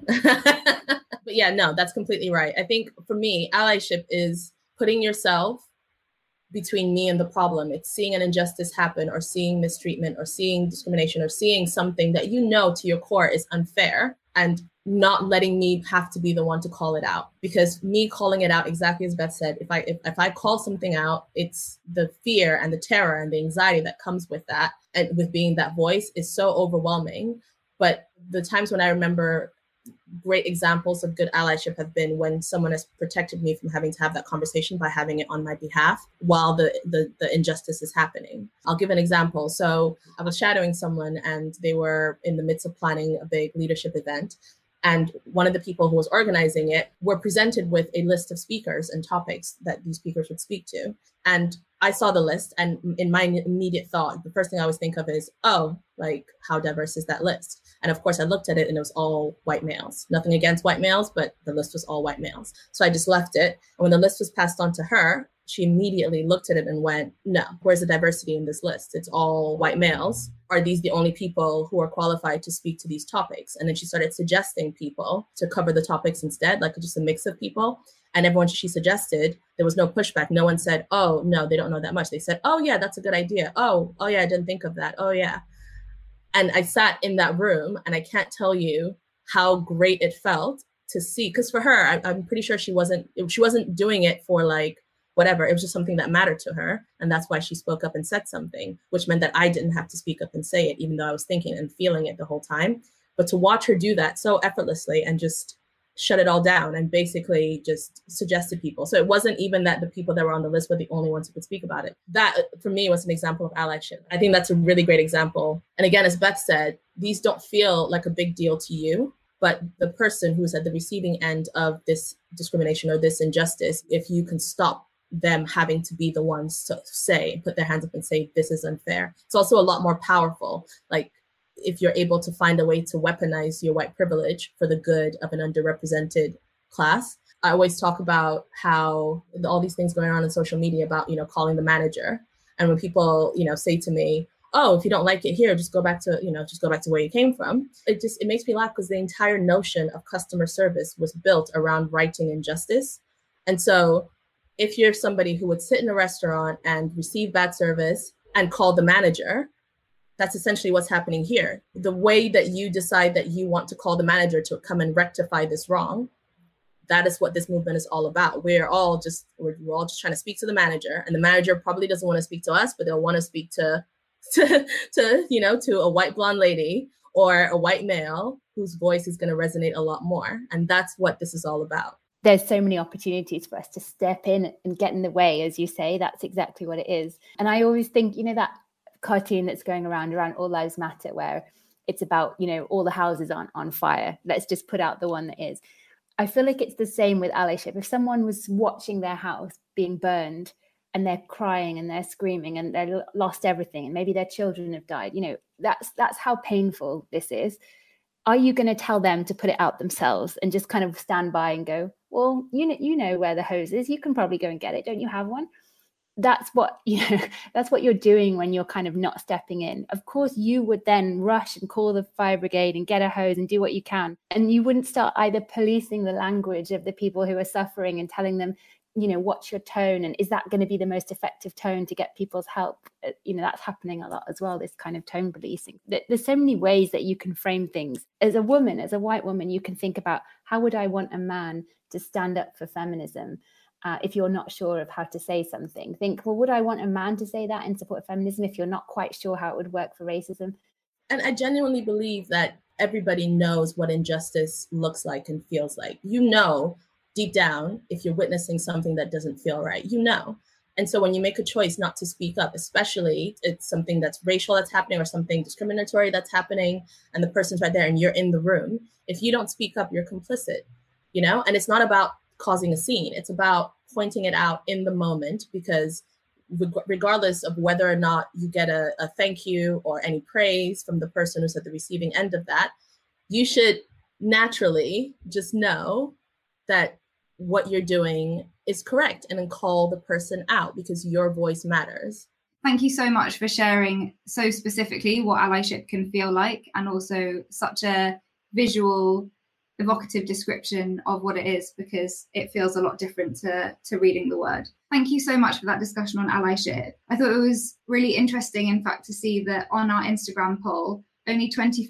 but yeah, no, that's completely right. I think for me, allyship is putting yourself between me and the problem. It's seeing an injustice happen, or seeing mistreatment, or seeing discrimination, or seeing something that to your core is unfair, and not letting me have to be the one to call it out. Because me calling it out, exactly as Beth said, if I call something out, it's the fear and the terror and the anxiety that comes with that, and with being that voice, is so overwhelming. But the times when I remember great examples of good allyship have been when someone has protected me from having to have that conversation by having it on my behalf while the injustice is happening. I'll give an example. So I was shadowing someone, and they were in the midst of planning a big leadership event. And one of the people who was organizing it were presented with a list of speakers and topics that these speakers would speak to. And I saw the list, and in my immediate thought, the first thing I always think of is, oh, like, how diverse is that list? And of course, I looked at it, and it was all white males. Nothing against white males, but the list was all white males. So I just left it. And when the list was passed on to her, she immediately looked at it and went, no, where's the diversity in this list? It's all white males. Are these the only people who are qualified to speak to these topics? And then she started suggesting people to cover the topics instead, like just a mix of people. And everyone she suggested, there was no pushback. No one said, oh, no, they don't know that much. They said, oh, yeah, that's a good idea. Oh, yeah, I didn't think of that. Oh, yeah. And I sat in that room, and I can't tell you how great it felt to see. Because for her, I'm pretty sure she wasn't doing it for like, whatever. It was just something that mattered to her. And that's why she spoke up and said something, which meant that I didn't have to speak up and say it, even though I was thinking and feeling it the whole time. But to watch her do that so effortlessly and just shut it all down and basically just suggested people. So it wasn't even that the people that were on the list were the only ones who could speak about it. That, for me, was an example of allyship. I think that's a really great example. And again, as Beth said, these don't feel like a big deal to you, But the person who's at the receiving end of this discrimination or this injustice, if you can stop them having to be the ones to say, put their hands up and say, this is unfair, it's also a lot more powerful. Like, if you're able to find a way to weaponize your white privilege for the good of an underrepresented class. I always talk about how all these things going on in social media about, calling the manager. And when people, say to me, oh, if you don't like it here, just go back to where you came from. It makes me laugh, because the entire notion of customer service was built around righting injustice. And so if you're somebody who would sit in a restaurant and receive bad service and call the manager, that's essentially what's happening here. The way that you decide that you want to call the manager to come and rectify this wrong, that is what this movement is all about. We're all just trying to speak to the manager, and the manager probably doesn't want to speak to us, but they'll want to speak to a white blonde lady or a white male whose voice is going to resonate a lot more. And that's what this is all about. There's so many opportunities for us to step in and get in the way, as you say. That's exactly what it is. And I always think, that cartoon that's going around All Lives Matter, where it's about, all the houses on fire. Let's just put out the one that is. I feel like it's the same with allyship. If someone was watching their house being burned and they're crying and they're screaming and they've lost everything and maybe their children have died, that's how painful this is. Are you going to tell them to put it out themselves and just kind of stand by and go, well, you know where the hose is. You can probably go and get it. Don't you have one? That's what you're doing when you're kind of not stepping in. Of course, you would then rush and call the fire brigade and get a hose and do what you can. And you wouldn't start either policing the language of the people who are suffering and telling them, what's your tone? And is that going to be the most effective tone to get people's help? That's happening a lot as well, this kind of tone policing. There's so many ways that you can frame things. As a woman, as a white woman, you can think about, how would I want a man to stand up for feminism? If you're not sure of how to say something, think, well, would I want a man to say that in support of feminism if you're not quite sure how it would work for racism? And I genuinely believe that everybody knows what injustice looks like and feels like. Deep down, if you're witnessing something that doesn't feel right, And so when you make a choice not to speak up, especially it's something that's racial that's happening or something discriminatory that's happening, and the person's right there and you're in the room, if you don't speak up, you're complicit, And it's not about causing a scene. It's about pointing it out in the moment, because regardless of whether or not you get a thank you or any praise from the person who's at the receiving end of that, you should naturally just know that what you're doing is correct and then call the person out, because your voice matters. Thank you so much for sharing so specifically what allyship can feel like, and also such a visual, evocative description of what it is, because it feels a lot different to reading the word. Thank you so much for that discussion on allyship. I thought it was really interesting, in fact, to see that on our Instagram poll, only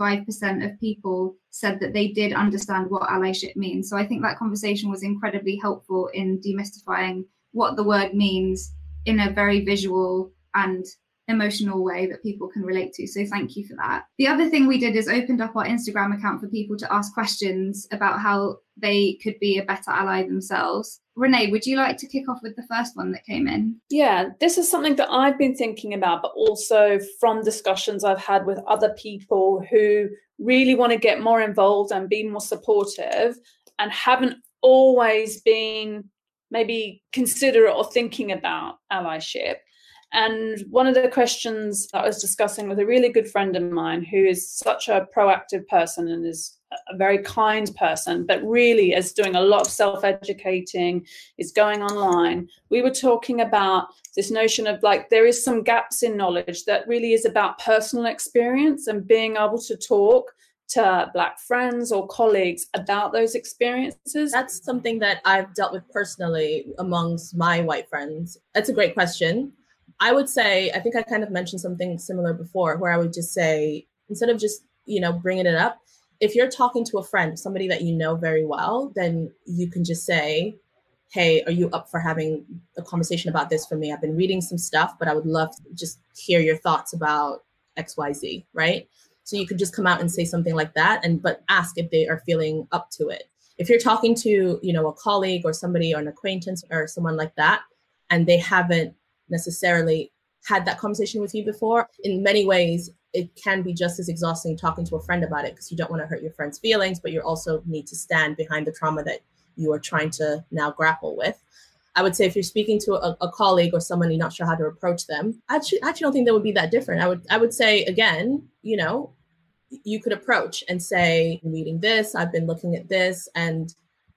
25% of people said that they did understand what allyship means. So I think that conversation was incredibly helpful in demystifying what the word means in a very visual and emotional way that people can relate to. So thank you for that. The other thing we did is opened up our Instagram account for people to ask questions about how they could be a better ally themselves. Renee, would you like to kick off with the first one that came in? Yeah, this is something that I've been thinking about, but also from discussions I've had with other people who really want to get more involved and be more supportive and haven't always been maybe considerate or thinking about allyship. And one of the questions that I was discussing with a really good friend of mine, who is such a proactive person and is a very kind person, but really is doing a lot of self-educating, is going online. We were talking about this notion of there is some gaps in knowledge that really is about personal experience and being able to talk to Black friends or colleagues about those experiences. That's something that I've dealt with personally amongst my white friends. That's a great question. I would say, I think I kind of mentioned something similar before, where I would just say, instead of just, bringing it up, if you're talking to a friend, somebody that you know very well, then you can just say, hey, are you up for having a conversation about this for me? I've been reading some stuff, but I would love to just hear your thoughts about XYZ, right? So you could just come out and say something like that, but ask if they are feeling up to it. If you're talking to, a colleague or somebody or an acquaintance or someone like that, and they haven't necessarily had that conversation with you before, in many ways, it can be just as exhausting talking to a friend about it because you don't want to hurt your friend's feelings, but you also need to stand behind the trauma that you are trying to now grapple with. I would say if you're speaking to a colleague or someone you're not sure how to approach them, I actually don't think that would be that different. I would say, again, you could approach and say, I'm reading this, I've been looking at this, and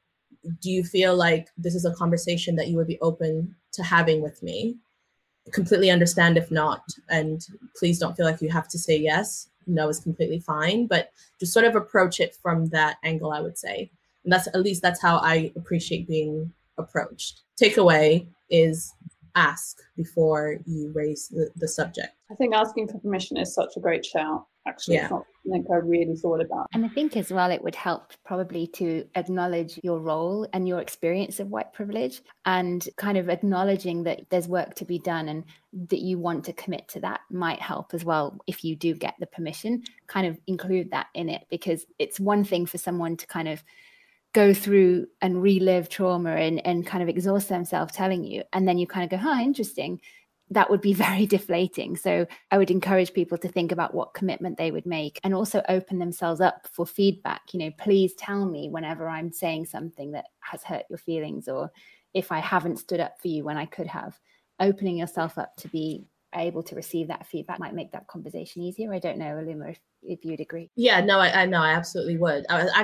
do you feel like this is a conversation that you would be open to having with me? Completely understand if not, and please don't feel like you have to say yes. No is completely fine, but just sort of approach it from that angle, I would say. And that's how I appreciate being approached. Takeaway is ask before you raise the subject. I think asking for permission is such a great shout. Actually, Yeah. It's not something I really thought about. And I think as well, it would help probably to acknowledge your role and your experience of white privilege, and kind of acknowledging that there's work to be done and that you want to commit to that might help as well. If you do get the permission, kind of include that in it, because it's one thing for someone to kind of go through and relive trauma and kind of exhaust themselves telling you, and then you kind of go, interesting. That would be very deflating. So I would encourage people to think about what commitment they would make, and also open themselves up for feedback. Please tell me whenever I'm saying something that has hurt your feelings, or if I haven't stood up for you when I could have. Opening yourself up to be able to receive that feedback might make that conversation easier. I don't know, Aluma, if you'd agree. Yeah, no, I know, I absolutely would.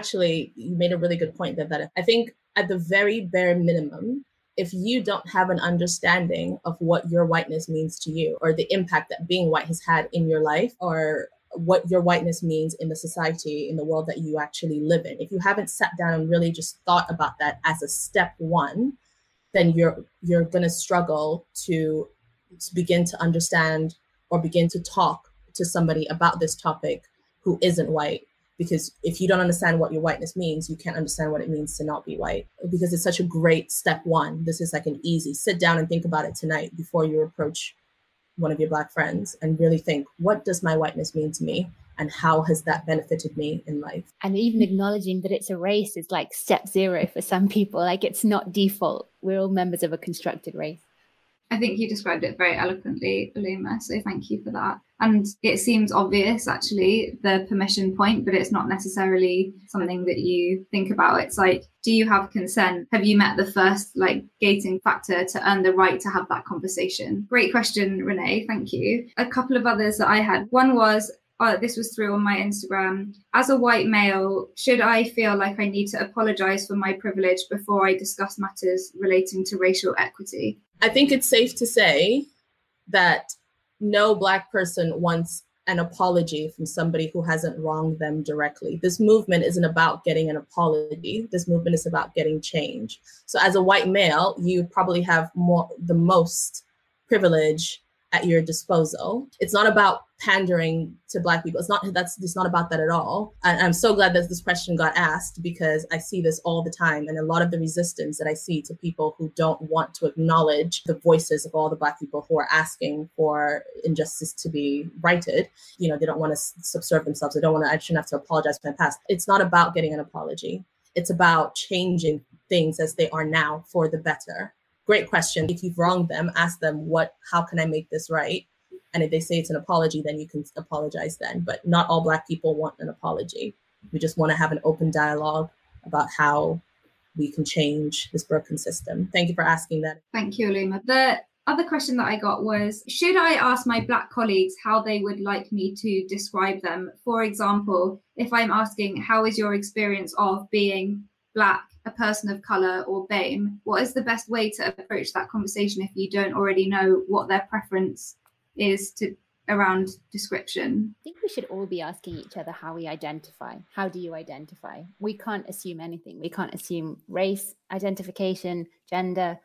You made a really good point that I think at the very bare minimum, if you don't have an understanding of what your whiteness means to you, or the impact that being white has had in your life, or what your whiteness means in the society, in the world that you actually live in, if you haven't sat down and really just thought about that as a step one, then you're going to struggle to begin to understand or begin to talk to somebody about this topic who isn't white. Because if you don't understand what your whiteness means, you can't understand what it means to not be white. Because it's such a great step one. This is like an easy sit down and think about it tonight before you approach one of your Black friends, and really think, what does my whiteness mean to me? And how has that benefited me in life? And even acknowledging that it's a race is like step 0 for some people. Like, it's not default. We're all members of a constructed race. I think you described it very eloquently, Aluma, so thank you for that. And it seems obvious, actually, the permission point, but it's not necessarily something that you think about. It's like, do you have consent? Have you met the first gating factor to earn the right to have that conversation? Great question, Renee, thank you. A couple of others that I had. One was, this was through on my Instagram. As a white male, should I feel like I need to apologize for my privilege before I discuss matters relating to racial equity? I think it's safe to say that no Black person wants an apology from somebody who hasn't wronged them directly. This movement isn't about getting an apology. This movement is about getting change. So as a white male, you probably have the most privilege at your disposal. It's not about pandering to Black people. It's not about that at all. And I'm so glad that this question got asked, because I see this all the time. And a lot of the resistance that I see to people who don't want to acknowledge the voices of all the Black people who are asking for injustice to be righted, they don't want to subserve themselves. I shouldn't have to apologize for my past. It's not about getting an apology. It's about changing things as they are now for the better. Great question. If you've wronged them, ask them, how can I make this right? And if they say it's an apology, then you can apologize then. But not all Black people want an apology. We just want to have an open dialogue about how we can change this broken system. Thank you for asking that. Thank you, Aluma. The other question that I got was, should I ask my Black colleagues how they would like me to describe them? For example, if I'm asking, how is your experience of being Black, a person of colour, or BAME, what is the best way to approach that conversation if you don't already know what their preference is around description? I think we should all be asking each other how we identify. How do you identify? We can't assume anything. We can't assume race, identification, gender,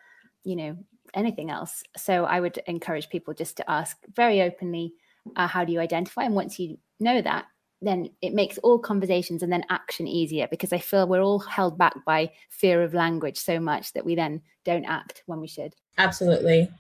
anything else. So I would encourage people just to ask very openly, how do you identify? And once you know that, then it makes all conversations and then action easier, because I feel we're all held back by fear of language so much that we then don't act when we should. Absolutely.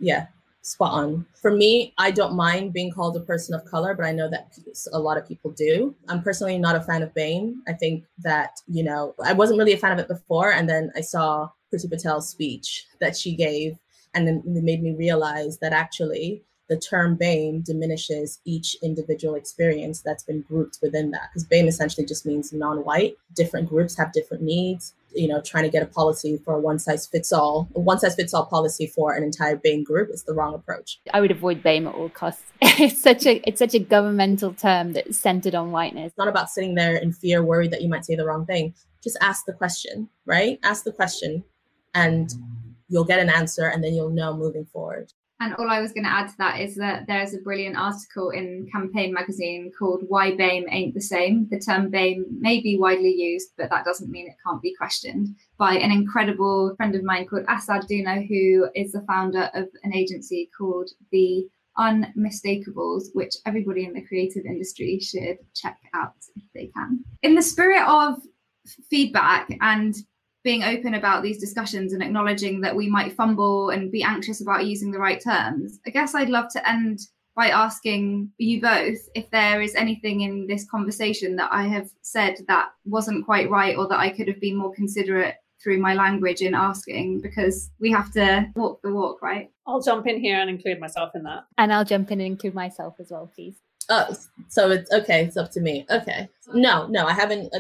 Spot on. For me, I don't mind being called a person of color, but I know that a lot of people do. I'm personally not a fan of BAME. I think that, I wasn't really a fan of it before. And then I saw Priti Patel's speech that she gave, and then it made me realize that actually the term BAME diminishes each individual experience that's been grouped within that. Because BAME essentially just means non-white. Different groups have different needs. Trying to get a policy for a one size fits all policy for an entire BAME group is the wrong approach. I would avoid BAME at all costs. It's such a governmental term that's centered on whiteness. It's not about sitting there in fear, worried that you might say the wrong thing. Just ask the question, right? Ask the question and you'll get an answer, and then you'll know moving forward. And all I was going to add to that is that there's a brilliant article in Campaign magazine called Why BAME Ain't the Same. The term BAME may be widely used, but that doesn't mean it can't be questioned, by an incredible friend of mine called Asad Duno, who is the founder of an agency called The Unmistakable, which everybody in the creative industry should check out if they can. In the spirit of feedback and being open about these discussions and acknowledging that we might fumble and be anxious about using the right terms, I guess I'd love to end by asking you both if there is anything in this conversation that I have said that wasn't quite right, or that I could have been more considerate through my language in asking, because we have to walk the walk, right? I'll jump in here and include myself in that. And I'll jump in and include myself as well, please. Oh, so it's okay. It's up to me. Okay. No, I haven't.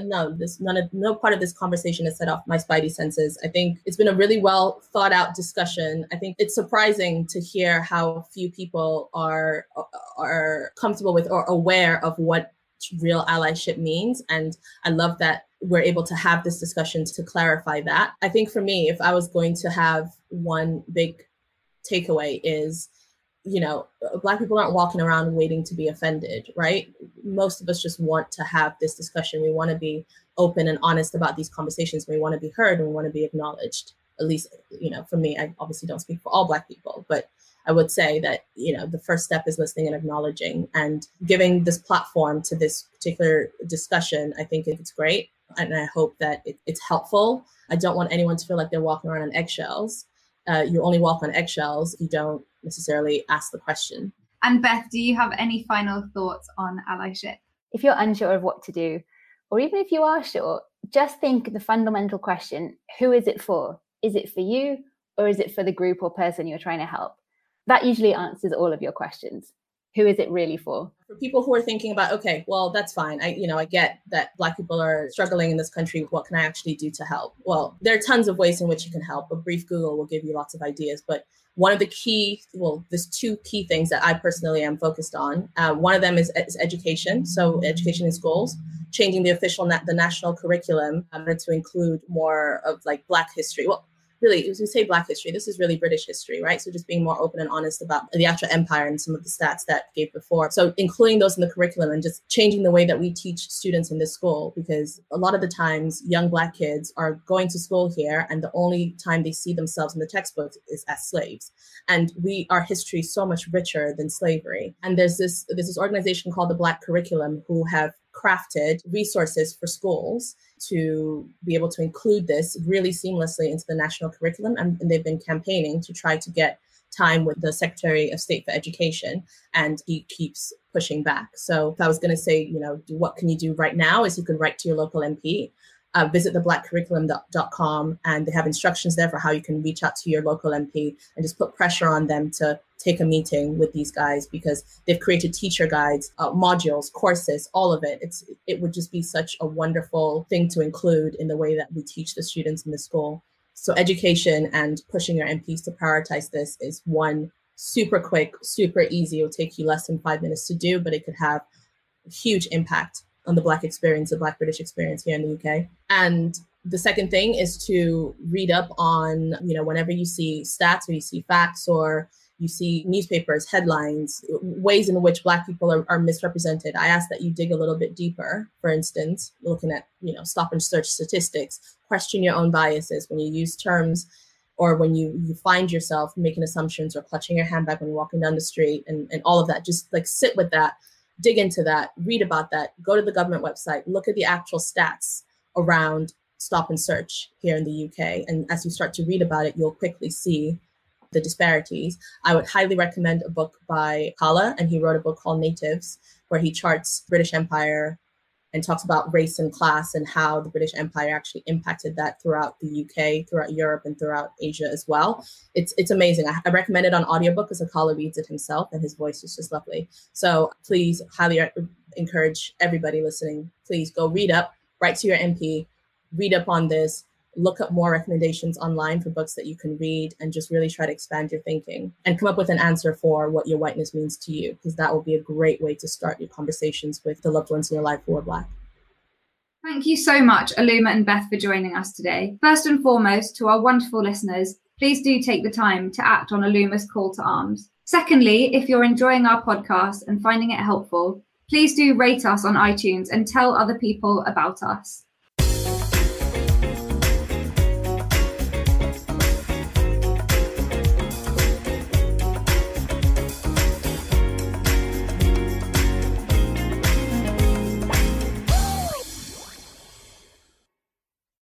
No part of this conversation has set off my spidey senses. I think it's been a really well thought out discussion. I think it's surprising to hear how few people are comfortable with or aware of what real allyship means. And I love that we're able to have this discussion to clarify that. I think for me, if I was going to have one big takeaway is, Black people aren't walking around waiting to be offended, right? Most of us just want to have this discussion. We want to be open and honest about these conversations. We want to be heard and we want to be acknowledged. At least, for me, I obviously don't speak for all Black people, but I would say that, the first step is listening and acknowledging, and giving this platform to this particular discussion. I think it's great. And I hope that it's helpful. I don't want anyone to feel like they're walking around on eggshells. You only walk on eggshells if you don't necessarily ask the question. And Beth, do you have any final thoughts on allyship? If you're unsure of what to do, or even if you are sure, just think the fundamental question: who is it for? Is it for you, or is it for the group or person you're trying to help? That usually answers all of your questions. Who is it really for? For people who are thinking about, okay, well, that's fine. I get that Black people are struggling in this country. What can I actually do to help? Well, there are tons of ways in which you can help. A brief Google will give you lots of ideas. But one of the there's two key things that I personally am focused on. One of them is education. So education in schools, changing the national curriculum to include more of like Black history. Well, really, as we say Black history, this is really British history, right? So just being more open and honest about the actual empire and some of the stats that I gave before. So including those in the curriculum and just changing the way that we teach students in this school, because a lot of the times young Black kids are going to school here and the only time they see themselves in the textbooks is as slaves. And our history is so much richer than slavery. And there's this organization called the Black Curriculum who have crafted resources for schools to be able to include this really seamlessly into the national curriculum. And they've been campaigning to try to get time with the Secretary of State for Education, and he keeps pushing back. So if I was going to say, what can you do right now is you can write to your local MP, visit theblackcurriculum.com, and they have instructions there for how you can reach out to your local MP and just put pressure on them to take a meeting with these guys, because they've created teacher guides, modules, courses, all of it. It would just be such a wonderful thing to include in the way that we teach the students in the school. So education and pushing your MPs to prioritize this is one super quick, super easy. It will take you less than 5 minutes to do, but it could have a huge impact on the Black experience, the Black British experience here in the UK. And the second thing is to read up on, whenever you see stats or you see facts or you see newspapers, headlines, ways in which Black people are misrepresented. I ask that you dig a little bit deeper. For instance, looking at, stop and search statistics, question your own biases when you use terms or when you find yourself making assumptions or clutching your handbag when you're walking down the street and all of that. Just like sit with that, dig into that, read about that, go to the government website, look at the actual stats around stop and search here in the UK. And as you start to read about it, you'll quickly see the disparities. I would highly recommend a book by Kala, and he wrote a book called Natives, where he charts British Empire and talks about race and class and how the British Empire actually impacted that throughout the UK, throughout Europe, and throughout Asia as well. It's amazing. I recommend it on audiobook because Akala reads it himself and his voice is just lovely. So please highly encourage everybody listening, please go read up, write to your MP, read up on this, look up more recommendations online for books that you can read, and just really try to expand your thinking and come up with an answer for what your whiteness means to you, because that will be a great way to start your conversations with the loved ones in your life who are Black. Thank you so much, Aluma and Beth, for joining us today. First and foremost, to our wonderful listeners, please do take the time to act on Aluma's call to arms. Secondly, if you're enjoying our podcast and finding it helpful, please do rate us on iTunes and tell other people about us.